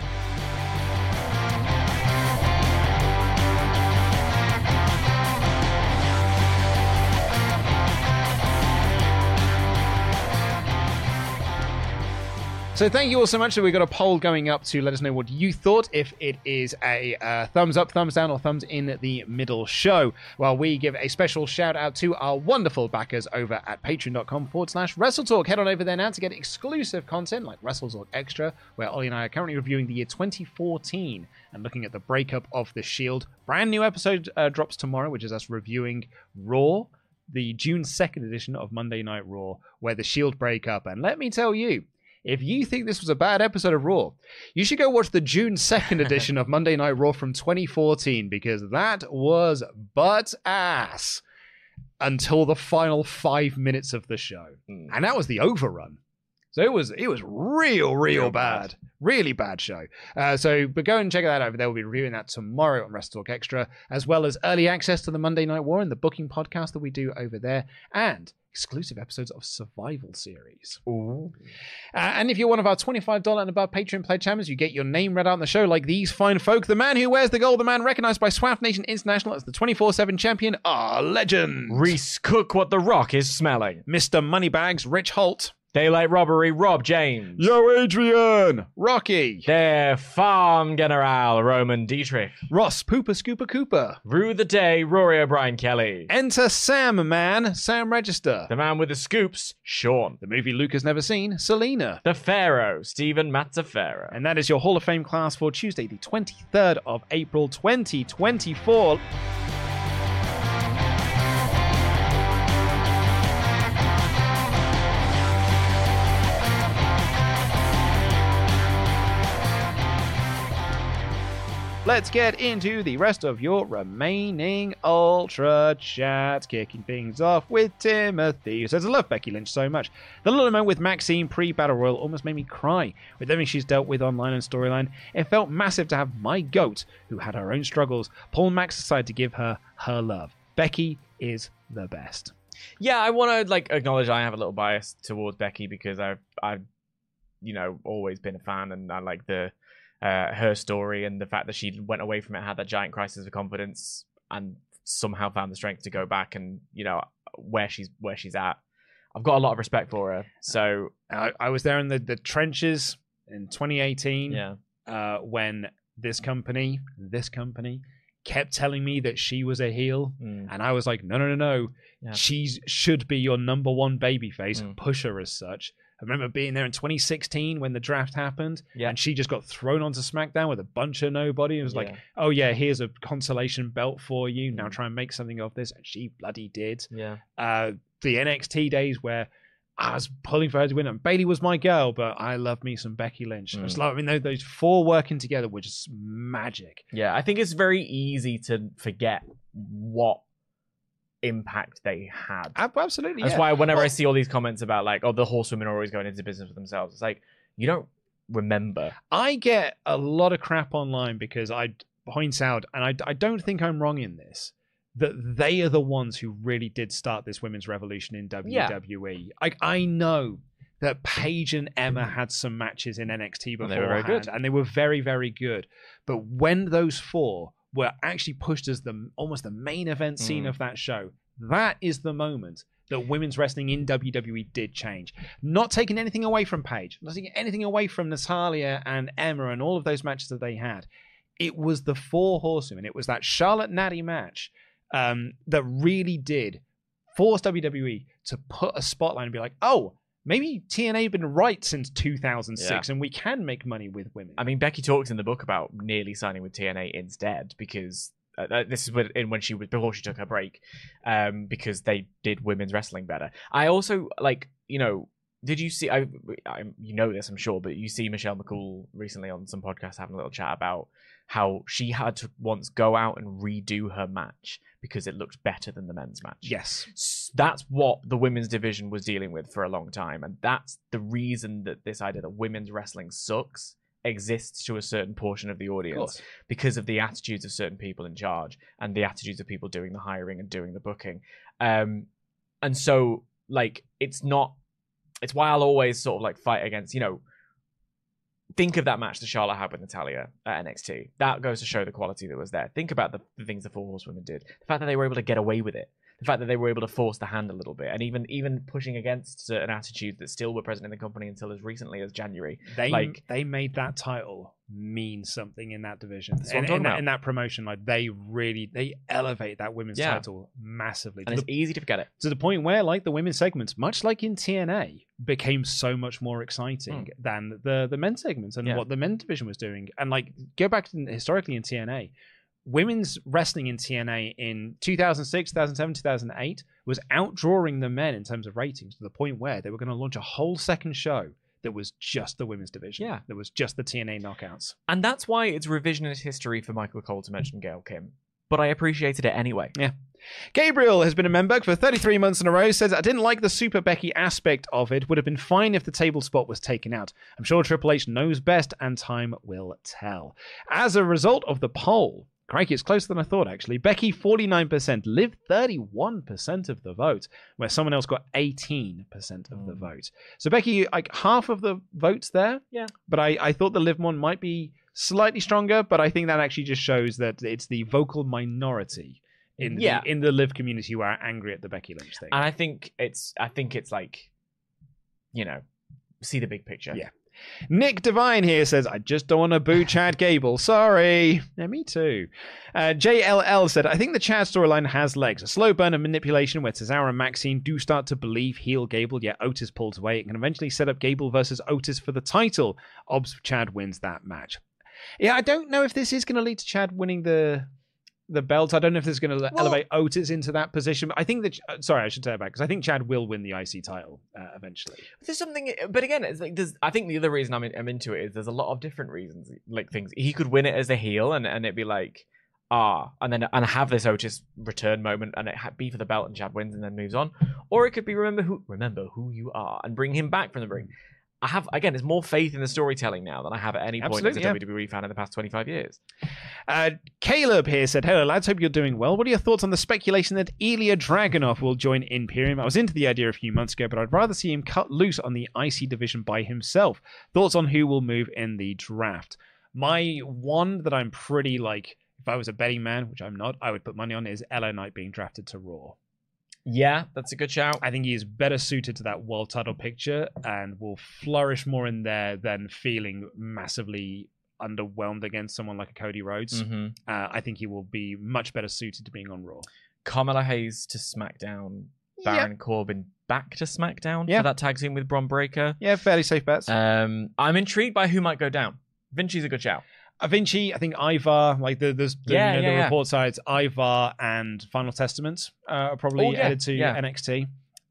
So thank you all so much. So we've got a poll going up to let us know what you thought, if it is a uh, thumbs up, thumbs down, or thumbs in the middle show. While we give a special shout out to our wonderful backers over at patreon.com forward slash WrestleTalk. Head on over there now to get exclusive content like WrestleTalk Extra, where Ollie and I are currently reviewing the year twenty fourteen and looking at the breakup of the Shield. Brand new episode uh, drops tomorrow, which is us reviewing Raw, the June second edition of Monday Night Raw, where the Shield break up. And let me tell you, if you think this was a bad episode of Raw, you should go watch the June second edition of Monday Night Raw from twenty fourteen, because that was butt ass until the final five minutes of the show. Mm. And that was the overrun. So it was it was real, real, real bad. bad. Really bad show. Uh, so but go and check that out. We'll be reviewing that tomorrow on WrestleTalk Extra, as well as early access to the Monday Night War and the booking podcast that we do over there, and exclusive episodes of Survival Series. Ooh. Uh, and if you're one of our twenty-five dollars and above Patreon pledge members, you get your name read out on the show like these fine folk. The man who wears the gold, the man recognized by Swaff Nation International as the twenty-four seven champion, our legend. Reese Cook, what the rock is smelling. Mister Moneybags, Rich Holt. Daylight Robbery, Rob James. Yo, Adrian. Rocky. Der Farm General, Roman Dietrich. Ross, Pooper Scooper Cooper. Rue the Day, Rory O'Brien Kelly. Enter Sam, man. Sam Register. The man with the scoops, Sean. The movie Luke has never seen, Selena. The Pharaoh, Stephen Mazzaferro. And that is your Hall of Fame class for Tuesday, the twenty-third of April, twenty twenty-four. Let's get into the rest of your remaining Ultra Chat. Kicking things off with Timothy, who says, I love Becky Lynch so much. The little moment with Maxine pre-Battle Royal almost made me cry. With everything she's dealt with online and storyline, it felt massive to have my GOAT, who had her own struggles, pull Max aside to give her her love. Becky is the best. Yeah, I want to like acknowledge I have a little bias towards Becky because I've, I've, you know, always been a fan, and I like the Uh, her story and the fact that she went away from it, had that giant crisis of confidence, and somehow found the strength to go back and, you know, where she's where she's at. I've got a lot of respect for her. So I, I was there in the, the trenches in twenty eighteen, yeah, uh, when this company, this company kept telling me that she was a heel, mm. and I was like, no, no, no, no. Yeah. She should be your number one babyface. Mm. Push her as such. I remember being there in twenty sixteen when the draft happened, yeah. and she just got thrown onto SmackDown with a bunch of nobody. It was yeah. like, oh yeah, here's a consolation belt for you. Now try and make something of this. And she bloody did. Yeah. Uh, the N X T days where I was pulling for her to win, and Bayley was my girl, but I love me some Becky Lynch. Mm. It's like, I mean, those, those four working together were just magic. Yeah, I think it's very easy to forget what impact they had. Absolutely. That's yeah. why whenever well, I see all these comments about like, oh, the horsewomen are always going into business for themselves, it's like, you don't remember. I get a lot of crap online because I point out, and I, I don't think I'm wrong in this, that they are the ones who really did start this women's revolution in W W E. Yeah. I, I know that Paige and Emma had some matches in N X T beforehand, and they were very good. And they were very, very good. But when those four were actually pushed as the almost the main event scene mm. of that show, that is the moment that women's wrestling in W W E did change. Not taking anything away from Paige, not taking anything away from Natalya and Emma and all of those matches that they had. It was the four horsewomen. It was that Charlotte Natty match um, that really did force W W E to put a spotlight and be like, oh, maybe T N A have been right since two thousand six, yeah. and we can make money with women. I mean, Becky talks in the book about nearly signing with T N A instead because uh, this is when, when she was before she took her break, um, because they did women's wrestling better. I also like, you know, did you see? I, I you know this, I'm sure, but you see Michelle McCool recently on some podcast having a little chat about how she had to once go out and redo her match because it looked better than the men's match. Yes. That's what the women's division was dealing with for a long time. And that's the reason that this idea that women's wrestling sucks exists to a certain portion of the audience of because of the attitudes of certain people in charge and the attitudes of people doing the hiring and doing the booking. Um, and so, like, it's not... It's why I'll always sort of, like, fight against, you know... Think of that match that Charlotte had with Natalya at N X T. That goes to show the quality that was there. Think about the, the things the Four Horsewomen did. The fact that they were able to get away with it. the fact that they were able to force the hand a little bit, and even even pushing against certain attitudes that still were present in the company until as recently as January. They like they made that title mean something in that division, That's what I'm in, talking in, that, about. in that promotion. Like they really they elevate that women's Yeah. title massively, and to it's the, easy to forget it. to the point where like the women's segments, much like in T N A, became so much more exciting than the the men's segments and Yeah. what the men's division was doing. And like go back to historically in T N A, women's wrestling in T N A in two thousand six, two thousand seven, two thousand eight was outdrawing the men in terms of ratings to the point where they were going to launch a whole second show that was just the women's division. Yeah. That was just the T N A knockouts. And that's why it's revisionist history for Michael Cole to mention Gail Kim. But I appreciated it anyway. Yeah. Gabriel has been a member for thirty-three months in a row, says, I didn't like the Super Becky aspect of it. Would have been fine if the table spot was taken out. I'm sure Triple H knows best and time will tell. As a result of the poll, crikey, it's closer than I thought, actually. Becky, forty-nine percent. Liv, thirty-one percent of the vote, where someone else got eighteen percent of the vote. So Becky, like half of the votes there. Yeah. But I, I thought the Liv one might be slightly stronger, but I think that actually just shows that it's the vocal minority in, Yeah. the, in the Liv community who are angry at the Becky Lynch thing. And I think it's I think it's like, you know, see the big picture. Yeah. Nick Devine here says, I just don't want to boo Chad Gable. Sorry. Yeah, me too. Uh, J L L said, I think the Chad storyline has legs. A slow burn of manipulation where Cesaro and Maxine do start to believe heel Gable, yet Otis pulls away. It can eventually set up Gable versus Otis for the title. Obs Chad wins that match. Yeah, I don't know if this is going to lead to Chad winning the the belt. I don't know if this is going to Well- elevate Otis into that position. But I think that, uh, sorry, I should say it back, because I think Chad will win the I C title uh, eventually. There's something, but again, it's like there's. I think the other reason I'm in, I'm into it is there's a lot of different reasons. Like things he could win it as a heel, and, and it'd be like ah, and then and have this Otis return moment, and it ha- be for the belt, and Chad wins and then moves on, or it could be remember who remember who you are and bring him back from the ring. I have again, it's more faith in the storytelling now than I have at any point Absolutely, as a yeah. W W E fan in the past twenty-five years. Uh, Caleb here said, hello lads, hope you're doing well. What are your thoughts on the speculation that Ilya Dragunov will join Imperium? I was into the idea a few months ago, but I'd rather see him cut loose on the I C division by himself. Thoughts on who will move in the draft? My one that I'm pretty like, if I was a betting man, which I'm not, I would put money on, is L A Knight being drafted to Raw. Yeah, that's a good shout. I think he is better suited to that world title picture and will flourish more in there than feeling massively underwhelmed against someone like a Cody Rhodes. Mm-hmm. Uh, I think he will be much better suited to being on Raw. Carmella Hayes to SmackDown, Baron Corbin back to SmackDown Yeah. for that tag team with Bron Breakker. Yeah, fairly safe bets. Um, I'm intrigued by who might go down. Vinci's a good shout. Uh, Vinci, I think Ivar, like the the, the, Yeah, you know, yeah, the yeah. report sides, Ivar and Final Testament uh, are probably Oh, yeah, headed to yeah. N X T.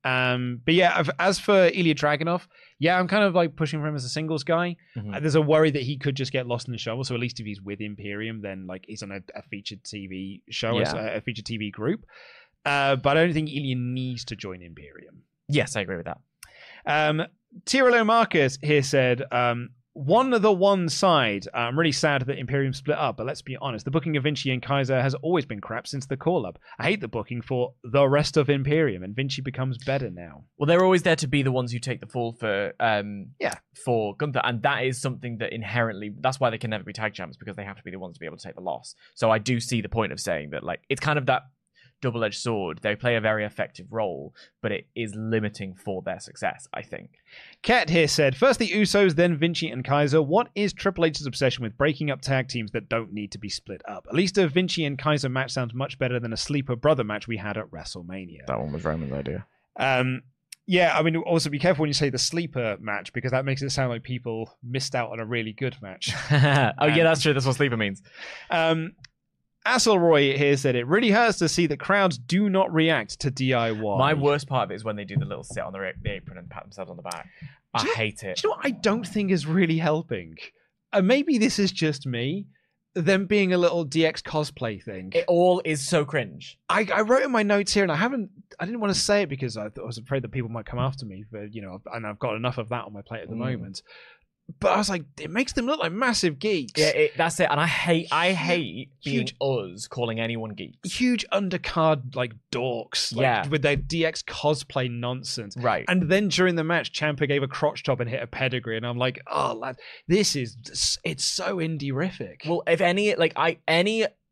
Um, but yeah, of- as for Ilya Dragunov, yeah, I'm kind of like pushing for him as a singles guy. Mhm. Uh, there's a worry that he could just get lost in the shuffle. So at least if he's with Imperium, then like he's on a, a featured T V show, Yeah. a, a featured T V group. Uh, but I don't think Ilya needs to join Imperium. Yes, I agree with that. Um, Tirolo Marcus here said, um, one the one side. Uh, I'm really sad that Imperium split up, but let's be honest. The booking of Vinci and Kaiser has always been crap since the call-up. I hate the booking for the rest of Imperium, and Vinci becomes better now. Well, they're always there to be the ones who take the fall for um Yeah. for Gunther, and that is something that inherently that's why they can never be tag champs, because they have to be the ones to be able to take the loss. So I do see the point of saying that, like, it's kind of that double-edged sword. They play a very effective role, but it is limiting for their success, I think. Kat here said, first the Usos, then Vinci and Kaiser. What is Triple H's obsession with breaking up tag teams that don't need to be split up? At least a Vinci and Kaiser match sounds much better than a sleeper brother match we had at WrestleMania. That one was Roman's idea. Um, yeah, I mean, also be careful when you say the sleeper match, because that makes it sound like people missed out on a really good match. oh yeah, that's true. That's what sleeper means. Um, Asselroy here said, it really hurts to see that crowds do not react to D I Y. My worst part of it is when they do the little sit on the, ra- the apron and pat themselves on the back. I Do you know- hate it. Do you know what I don't think is really helping? Uh, maybe this is just me. Them being a little D X cosplay thing. It all is so cringe. I, I wrote in my notes here, and I haven't. I didn't want to say it because I, th- I was afraid that people might come after me. But you know, and I've got enough of that on my plate at the Mm. moment. But I was like, it makes them look like massive geeks. Yeah, it, that's it. And I hate, I hate being Huge- us calling anyone geeks. Huge undercard like dorks, like, Yeah. with their D X cosplay nonsense. Right. And then during the match, Ciampa gave a crotch top and hit a pedigree, and I'm like, oh, lad, this is it's so indie-rific. Well, if any, like I, any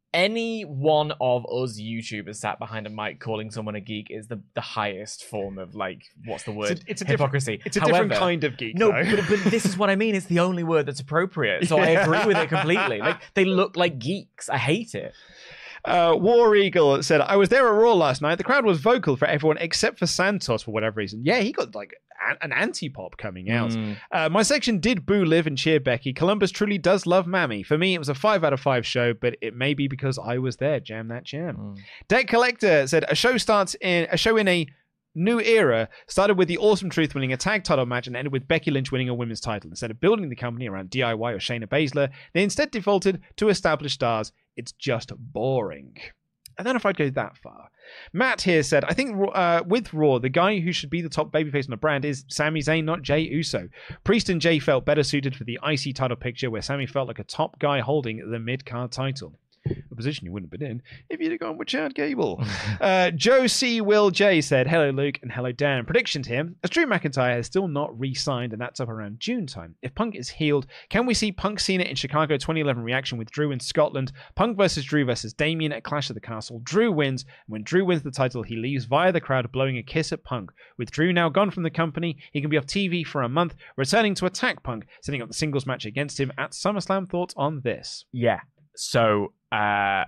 any one of us YouTubers sat behind a mic calling someone a geek is the, the highest form of, like, what's the word? It's a, it's a hypocrisy. Different, it's a However, different kind of geek. No, though. but, but this is what I mean. It's the only word that's appropriate. So Yeah. I agree with it completely. Like, they look like geeks. I hate it. Uh, War Eagle said, I was there at Raw last night. The crowd was vocal for everyone except for Santos for whatever reason. Yeah, he got like a- an anti-pop coming out. Mm. Uh, my section did boo Liv and cheer Becky. Columbus truly does love Mammy. For me, it was a five out of five show, but it may be because I was there. Jam that jam. Mm. Deck Collector said, a show starts in a show in a new era started with the Awesome Truth winning a tag title match and ended with Becky Lynch winning a women's title. Instead of building the company around D I Y or Shayna Baszler, they instead defaulted to established stars. It's just boring. I don't know if I'd go that far. Matt here said, I think uh, with Raw, the guy who should be the top babyface on the brand is Sami Zayn, not Jey Uso. Priest and Jey felt better suited for the I C title picture, where Sami felt like a top guy holding the mid-card title. A position you wouldn't have been in if you'd have gone with Chad Gable. uh, Joe C. Will J said, hello Luke and hello Dan. Predictions here. As Drew McIntyre has still not re-signed, and that's up around June time. If Punk is healed, can we see Punk Cena in Chicago twenty eleven reaction with Drew in Scotland? Punk versus Drew versus Damien at Clash of the Castle. Drew wins, and when Drew wins the title, he leaves via the crowd blowing a kiss at Punk. With Drew now gone from the company, he can be off T V for a month, returning to attack Punk, setting up the singles match against him at SummerSlam. Thoughts on this? Yeah. So, uh,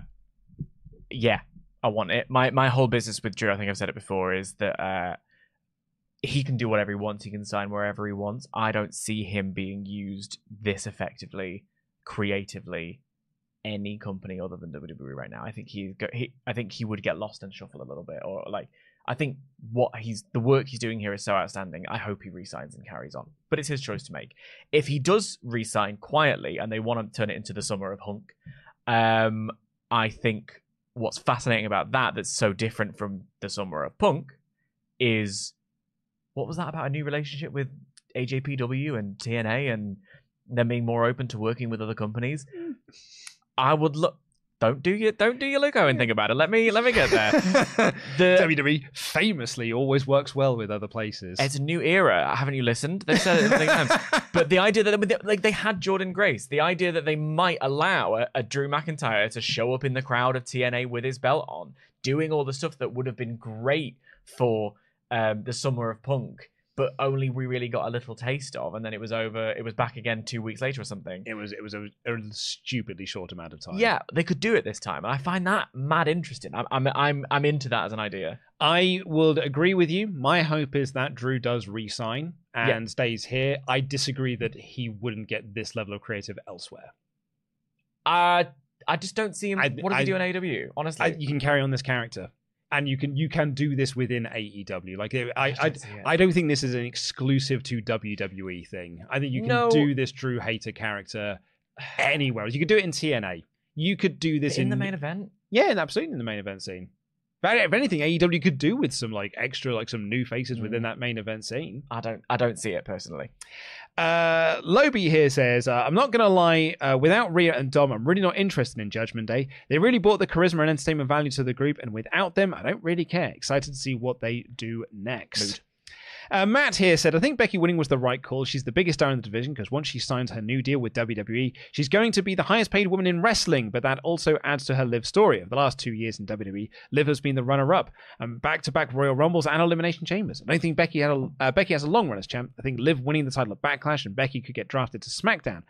yeah, I want it. My my whole business with Drew, I think I've said it before, is that uh, he can do whatever he wants. He can sign wherever he wants. I don't see him being used this effectively, creatively, any company other than W W E right now. I think he, he I think he would get lost and shuffle a little bit, or like I think what he's the work he's doing here is so outstanding. I hope he resigns and carries on, but it's his choice to make. If he does resign quietly and they want to turn it into the summer of Hunk, um, I think what's fascinating about that that's so different from the summer of Punk is what was that about a new relationship with A J P W and T N A and them being more open to working with other companies. I would look. Don't do your don't do your Luke Owen thing about it. Let me let me get there. The, W W E famously always works well with other places. It's a new era. Haven't you listened? They've said it a million times. But the idea that like they had Jordan Grace, the idea that they might allow a, a Drew McIntyre to show up in the crowd of T N A with his belt on, doing all the stuff that would have been great for um, the summer of Punk, but only we really got a little taste of, and then it was over. It was back again two weeks later or something. It was it was a, a stupidly short amount of time. Yeah, they could do it this time, and I find that mad interesting. I'm I'm I'm, I'm into that as an idea. I would agree with you. My hope is that Drew does re-sign and yeah. stays here. I disagree that he wouldn't get this level of creative elsewhere. Uh, I just don't see him. I, what does I, he do in A E W? Honestly, I, you can carry on this character. And you can you can do this within A E W. Like I I, I, don't I don't think this is an exclusive to W W E thing. I think you can No. do this Drew Hater character anywhere. You could do it in T N A. You could do this in in the main event. Yeah, and absolutely in the main event scene. But if anything, A E W could do with some like extra, like some new faces Mm. within that main event scene. I don't I don't see it personally. Uh, Lobi here says, uh, I'm not going to lie, uh, without Rhea and Dom, I'm really not interested in Judgment Day. They really brought the charisma and entertainment value to the group, and without them, I don't really care. Excited to see what they do next. Mood. Uh, Matt here said, I think Becky winning was the right call. She's the biggest star in the division because once she signs her new deal with W W E, she's going to be the highest paid woman in wrestling, but that also adds to her Liv story. Of the last two years in W W E, Liv has been the runner-up, um, back-to-back Royal Rumbles and Elimination Chambers. I don't think Becky, had a, uh, Becky has a long run as champ. I think Liv winning the title at Backlash and Becky could get drafted to SmackDown.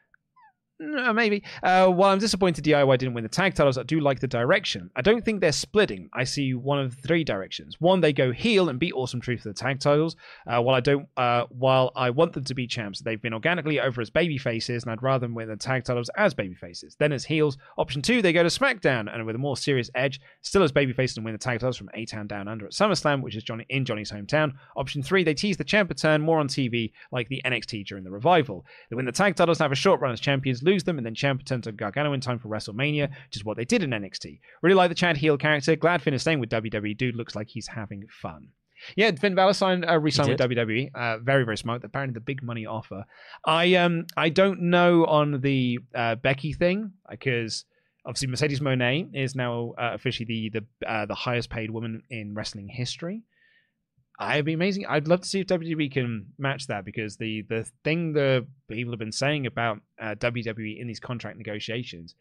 No, maybe. Uh, while I'm disappointed D I Y didn't win the tag titles, I do like the direction. I don't think they're splitting. I see one of three directions. One, they go heel and beat Awesome Truth for the tag titles. Uh, while I don't, uh, while I want them to be champs, they've been organically over as baby faces, and I'd rather them win the tag titles as baby faces. Then as heels, option two, they go to SmackDown and with a more serious edge, still as baby faces and win the tag titles from A-Town Down Under at SummerSlam, which is Johnny in Johnny's hometown. Option three, they tease the champ return more on T V, like the N X T during the revival. They win the tag titles and have a short run as champions, lose them, and then champ return to Gargano in time for WrestleMania, which is what they did in N X T. Really like the Chad heel character. Glad Finn is staying with W W E. Dude looks like he's having fun. Yeah, Finn Balor signed, uh, re-signed with W W E. Uh, very, very smart. Apparently the big money offer. I um I don't know on the uh, Becky thing, because obviously Mercedes Moné is now uh, officially the the uh, the highest paid woman in wrestling history. It'd be amazing. I'd love to see if W W E can match that, because the the thing the people have been saying about uh, W W E in these contract negotiations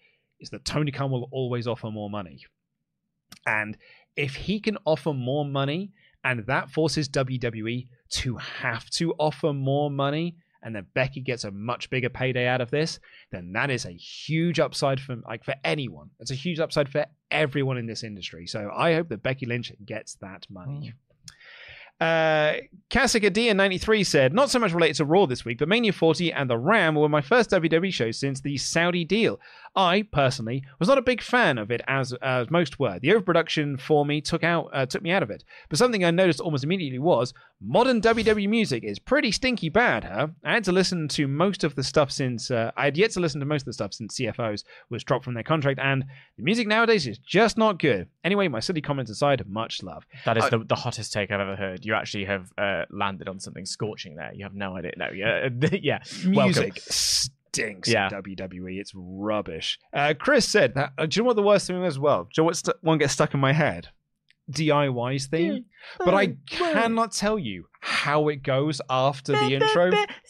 is that Tony Khan will always offer more money. And if he can offer more money and that forces W W E to have to offer more money, and then Becky gets a much bigger payday out of this, then that is a huge upside for like for anyone. It's a huge upside for everyone in this industry. So I hope that Becky Lynch gets that money. Mm. Uh, Kasika D in ninety-three said, not so much related to Raw this week, but Mania forty and The Ram were my first W W E shows since the Saudi deal. I, personally, was not a big fan of it as as most were. The overproduction for me took out uh, took me out of it. But something I noticed almost immediately was, modern W W E music is pretty stinky bad, huh? I had to listen to most of the stuff since, uh, I had yet to listen to most of the stuff since C F Os was dropped from their contract, and the music nowadays is just not good. Anyway, my silly comments aside, much love. That is I, the, the hottest take I've ever heard. You actually have uh, landed on something scorching there. You have no idea. No, yeah, yeah. Music Welcome. stinks yeah. in W W E. It's rubbish. Uh, Chris said, that, uh, do you know what the worst thing is as well? Do you know what st- one gets stuck in my head? D I Y's theme. But I cannot tell you how it goes after the intro.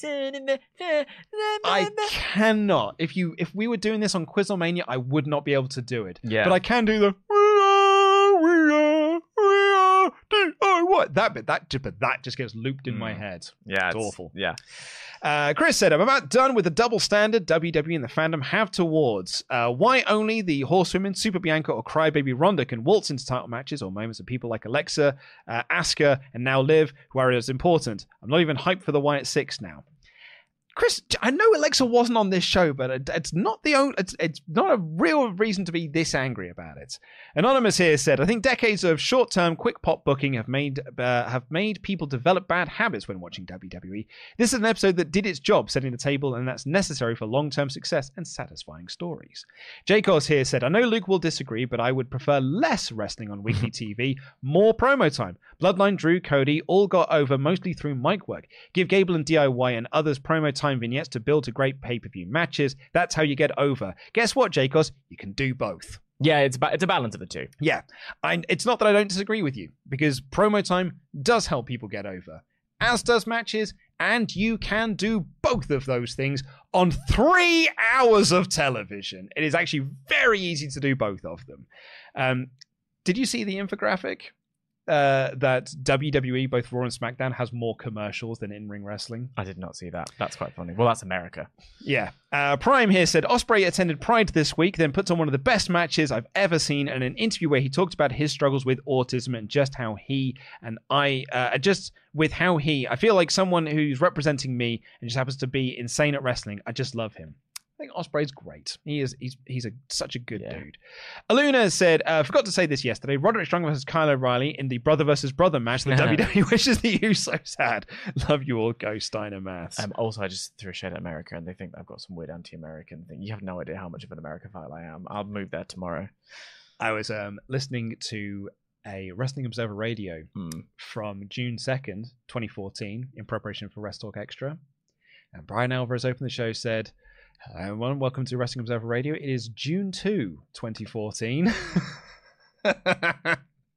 I cannot. If you if we were doing this on Quizlemania, I would not be able to do it. Yeah. But I can do the we are, we are, we are, D I Y. That bit, that but that just gets looped in mm. my head. Yeah, it's, it's awful. Yeah. Uh, Chris said, I'm about done with the double standard W W E and the fandom have towards. Uh, why only the horsewomen, Super Bianca or Crybaby Ronda can waltz into title matches or moments of people like Alexa, uh, Asuka, and now Liv, who are as important. I'm not even hyped for the Wyatt Six now. Chris, I know Alexa wasn't on this show, but it's not the only, it's, it's not a real reason to be this angry about it. Anonymous here said, I think decades of short-term quick pop booking have made uh, have made people develop bad habits when watching W W E. This is an episode that did its job setting the table, and that's necessary for long-term success and satisfying stories. Jacobs here said, I know Luke will disagree, but I would prefer less wrestling on weekly T V, more promo time. Bloodline, Drew, Cody all got over mostly through mic work. Give Gable and D I Y and others promo time time vignettes to build to great pay-per-view matches. That's how you get over. Guess what, Jacobs? You can do both. Yeah, it's ba- it's a balance of the two. Yeah. And it's not that I don't disagree with you, because promo time does help people get over, as does matches, and you can do both of those things on three hours of television. It is actually very easy to do both of them. Um, did you see the infographic? Uh, that W W E, both Raw and SmackDown, has more commercials than in-ring wrestling. I did not see that. That's quite funny. Well, that's America. Yeah. Uh, Prime here said, Ospreay attended Pride this week, then puts on one of the best matches I've ever seen in an interview where he talked about his struggles with autism and just how he and I, uh, just with how he, I feel like someone who's representing me and just happens to be insane at wrestling. I just love him. I think Ospreay's great. He is. He's he's a such a good yeah. dude. Aluna said, uh, forgot to say this yesterday. Roderick Strong versus Kyle O'Reilly in the brother versus brother match. The W W E wishes the Usos had. Love you all, Go Steiner Maths. Um, also, I just threw a shade at America, and they think I've got some weird anti-American thing. You have no idea how much of an Americaphile I am. I'll move there tomorrow. I was um, listening to a Wrestling Observer Radio mm. from June second, twenty fourteen, in preparation for Rest Talk Extra, and Brian Alvarez opened the show, said, hello everyone, welcome to Wrestling Observer Radio. It is June second, twenty fourteen. I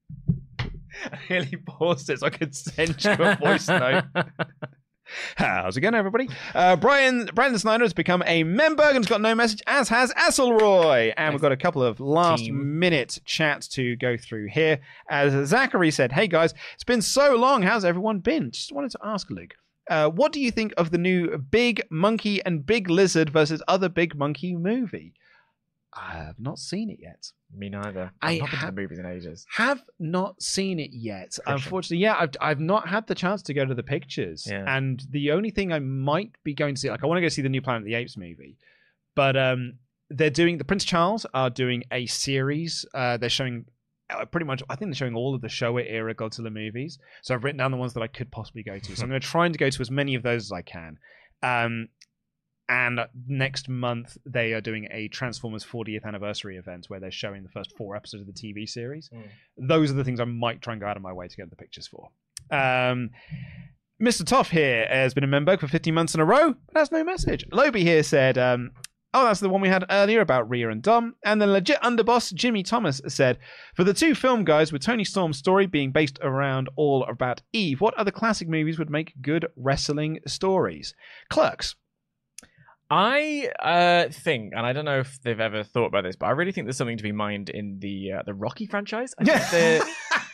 nearly paused it so I could send you a voice note. How's it going, everybody? Uh, Brian Brandon Snyder has become a member and has got no message, as has Asselroy. And we've got a couple of last Team. minute chats to go through here. As Zachary said, hey guys, it's been so long. How's everyone been? Just wanted to ask Luke. Uh, what do you think of the new Big Monkey and Big Lizard versus Other Big Monkey movie? I have not seen it yet. Me neither. I I've not been ha- to the movies in ages. Have not seen it yet. Christian. Unfortunately, yeah, I've I've not had the chance to go to the pictures. Yeah. And the only thing I might be going to see, like I want to go see the new Planet of the Apes movie, but um, they're doing the Prince Charles are doing a series. Uh, they're showing. Uh, pretty much, I think they're showing all of the Showa era Godzilla movies. So I've written down the ones that I could possibly go to. So I'm going to try and go to as many of those as I can. Um, and next month, they are doing a Transformers fortieth anniversary event where they're showing the first four episodes of the T V series. Mm. Those are the things I might try and go out of my way to get the pictures for. Um, Mister Toff here has been a member for fifteen months in a row, but has no message. Loby here said... Um, Oh, that's the one we had earlier about Rhea and Dom. And the legit underboss, Jimmy Thomas, said, for the two film guys with Tony Storm's story being based around all about Eve, what other classic movies would make good wrestling stories? Clerks. I uh, think, and I don't know if they've ever thought about this, but I really think there's something to be mined in the uh, the Rocky franchise. I think the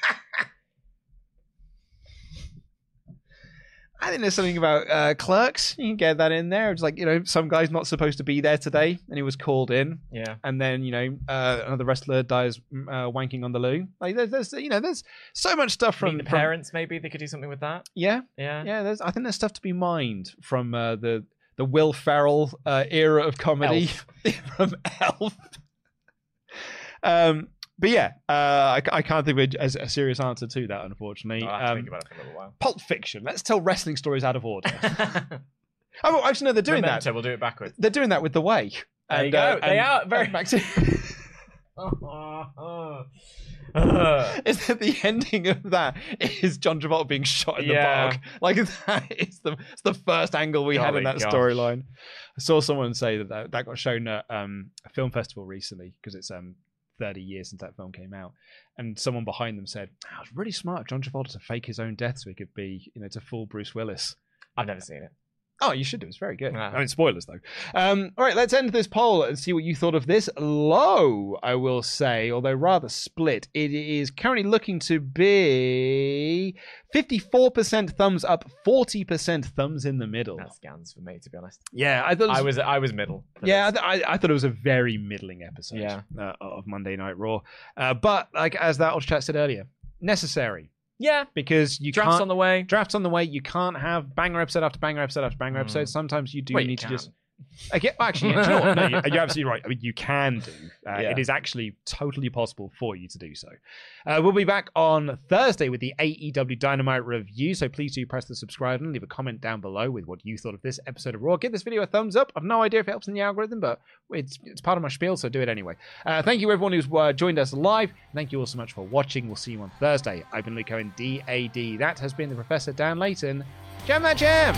I think there's something about uh, Clerks. You can get that in there. It's like, you know, some guy's not supposed to be there today, and he was called in. Yeah. And then, you know, uh, another wrestler dies uh, wanking on the loo. Like, there's, there's, you know, there's so much stuff from Meet the from- Parents. Maybe they could do something with that. Yeah, Yeah. yeah. There's, I think there's stuff to be mined from uh, the the Will Ferrell uh, era of comedy from Elf. um. But yeah, uh, I, I can't think of a, a serious answer to that, unfortunately. I'll have to Um, think about it for a little while. Pulp Fiction. Let's tell wrestling stories out of order. Oh, well, actually, no, they're doing Memento, that. We'll do it backwards. They're doing that with The Way. There and, you go. uh, they and- are very. and Maxi- is that the ending of that is John Travolta being shot in Yeah. the bog? Like, that is the it's the first angle we had in Golly that gosh. storyline. I saw someone say that that, that got shown at um, a film festival recently because it's um thirty years since that film came out, and someone behind them said, oh, "It's really smart of John Travolta to fake his own death so he could be, you know, to fool Bruce Willis." I've never seen it. Oh, you should do. It's very good. Ah. I mean, spoilers, though. Um, all right, let's end this poll and see what you thought of this. Low, I will say, although rather split. It is currently looking to be fifty-four percent thumbs up, forty percent thumbs in the middle. That scans for me, to be honest. Yeah, I thought it was, I was I was middle. for yeah, I, this. th- I, I thought it was a very middling episode Yeah. uh, of Monday Night Raw. Uh, but, like, as that old chat said earlier, necessary. yeah. Because you Drafts can't... on the way. Drafts on the way. You can't have banger episode after banger episode after banger episode. Sometimes you do Wait, you need to can. just. Okay, actually, yeah, do you know what? No, you're, you're absolutely right. I mean, you can do. Uh, Yeah. It is actually totally possible for you to do so. Uh, we'll be back on Thursday with the A E W Dynamite review. So please do press the subscribe and leave a comment down below with what you thought of this episode of Raw. Give this video a thumbs up. I've no idea if it helps in the algorithm, but it's it's part of my spiel, so do it anyway. Uh, thank you everyone who's uh, joined us live. Thank you all so much for watching. We'll see you on Thursday. I've been Luke Owen, D A D. That has been the Professor Dan Layton. Jam that jam!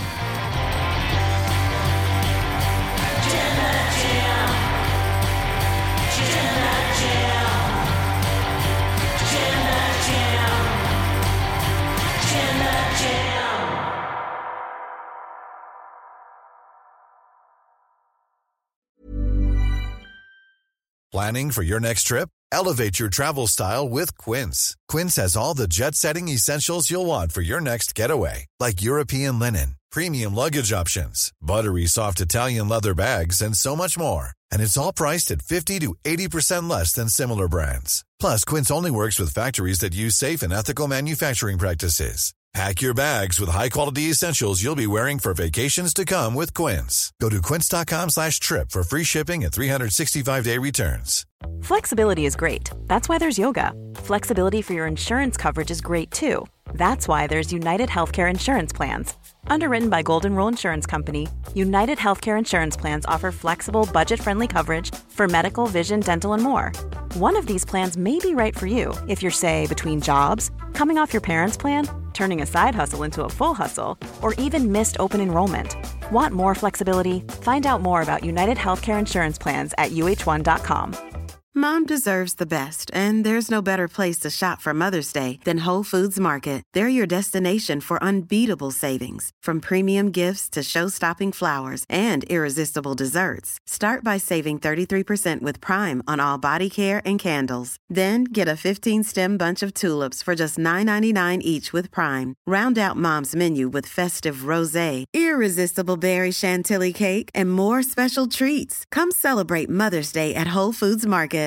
Planning for your next trip? Elevate your travel style with Quince. Quince has all the jet-setting essentials you'll want for your next getaway, like European linen, premium luggage options, buttery soft Italian leather bags, and so much more. And it's all priced at fifty to eighty percent less than similar brands. Plus, Quince only works with factories that use safe and ethical manufacturing practices. Pack your bags with high-quality essentials you'll be wearing for vacations to come with Quince. Go to quince.com slash trip for free shipping and three sixty-five day returns. Flexibility is great. That's why there's yoga. Flexibility for your insurance coverage is great too. That's why there's United Healthcare Insurance Plans. Underwritten by Golden Rule Insurance Company, United Healthcare Insurance Plans offer flexible, budget-friendly coverage for medical, vision, dental, and more. One of these plans may be right for you if you're, say, between jobs, coming off your parents' plan, turning a side hustle into a full hustle, or even missed open enrollment. Want more flexibility? Find out more about United Healthcare Insurance Plans at U H one dot com. Mom deserves the best, and there's no better place to shop for Mother's Day than Whole Foods Market. They're your destination for unbeatable savings, from premium gifts to show-stopping flowers and irresistible desserts. Start by saving thirty-three percent with Prime on all body care and candles. Then get a fifteen-stem bunch of tulips for just nine ninety-nine each with Prime. Round out Mom's menu with festive rosé, irresistible berry chantilly cake, and more special treats. Come celebrate Mother's Day at Whole Foods Market.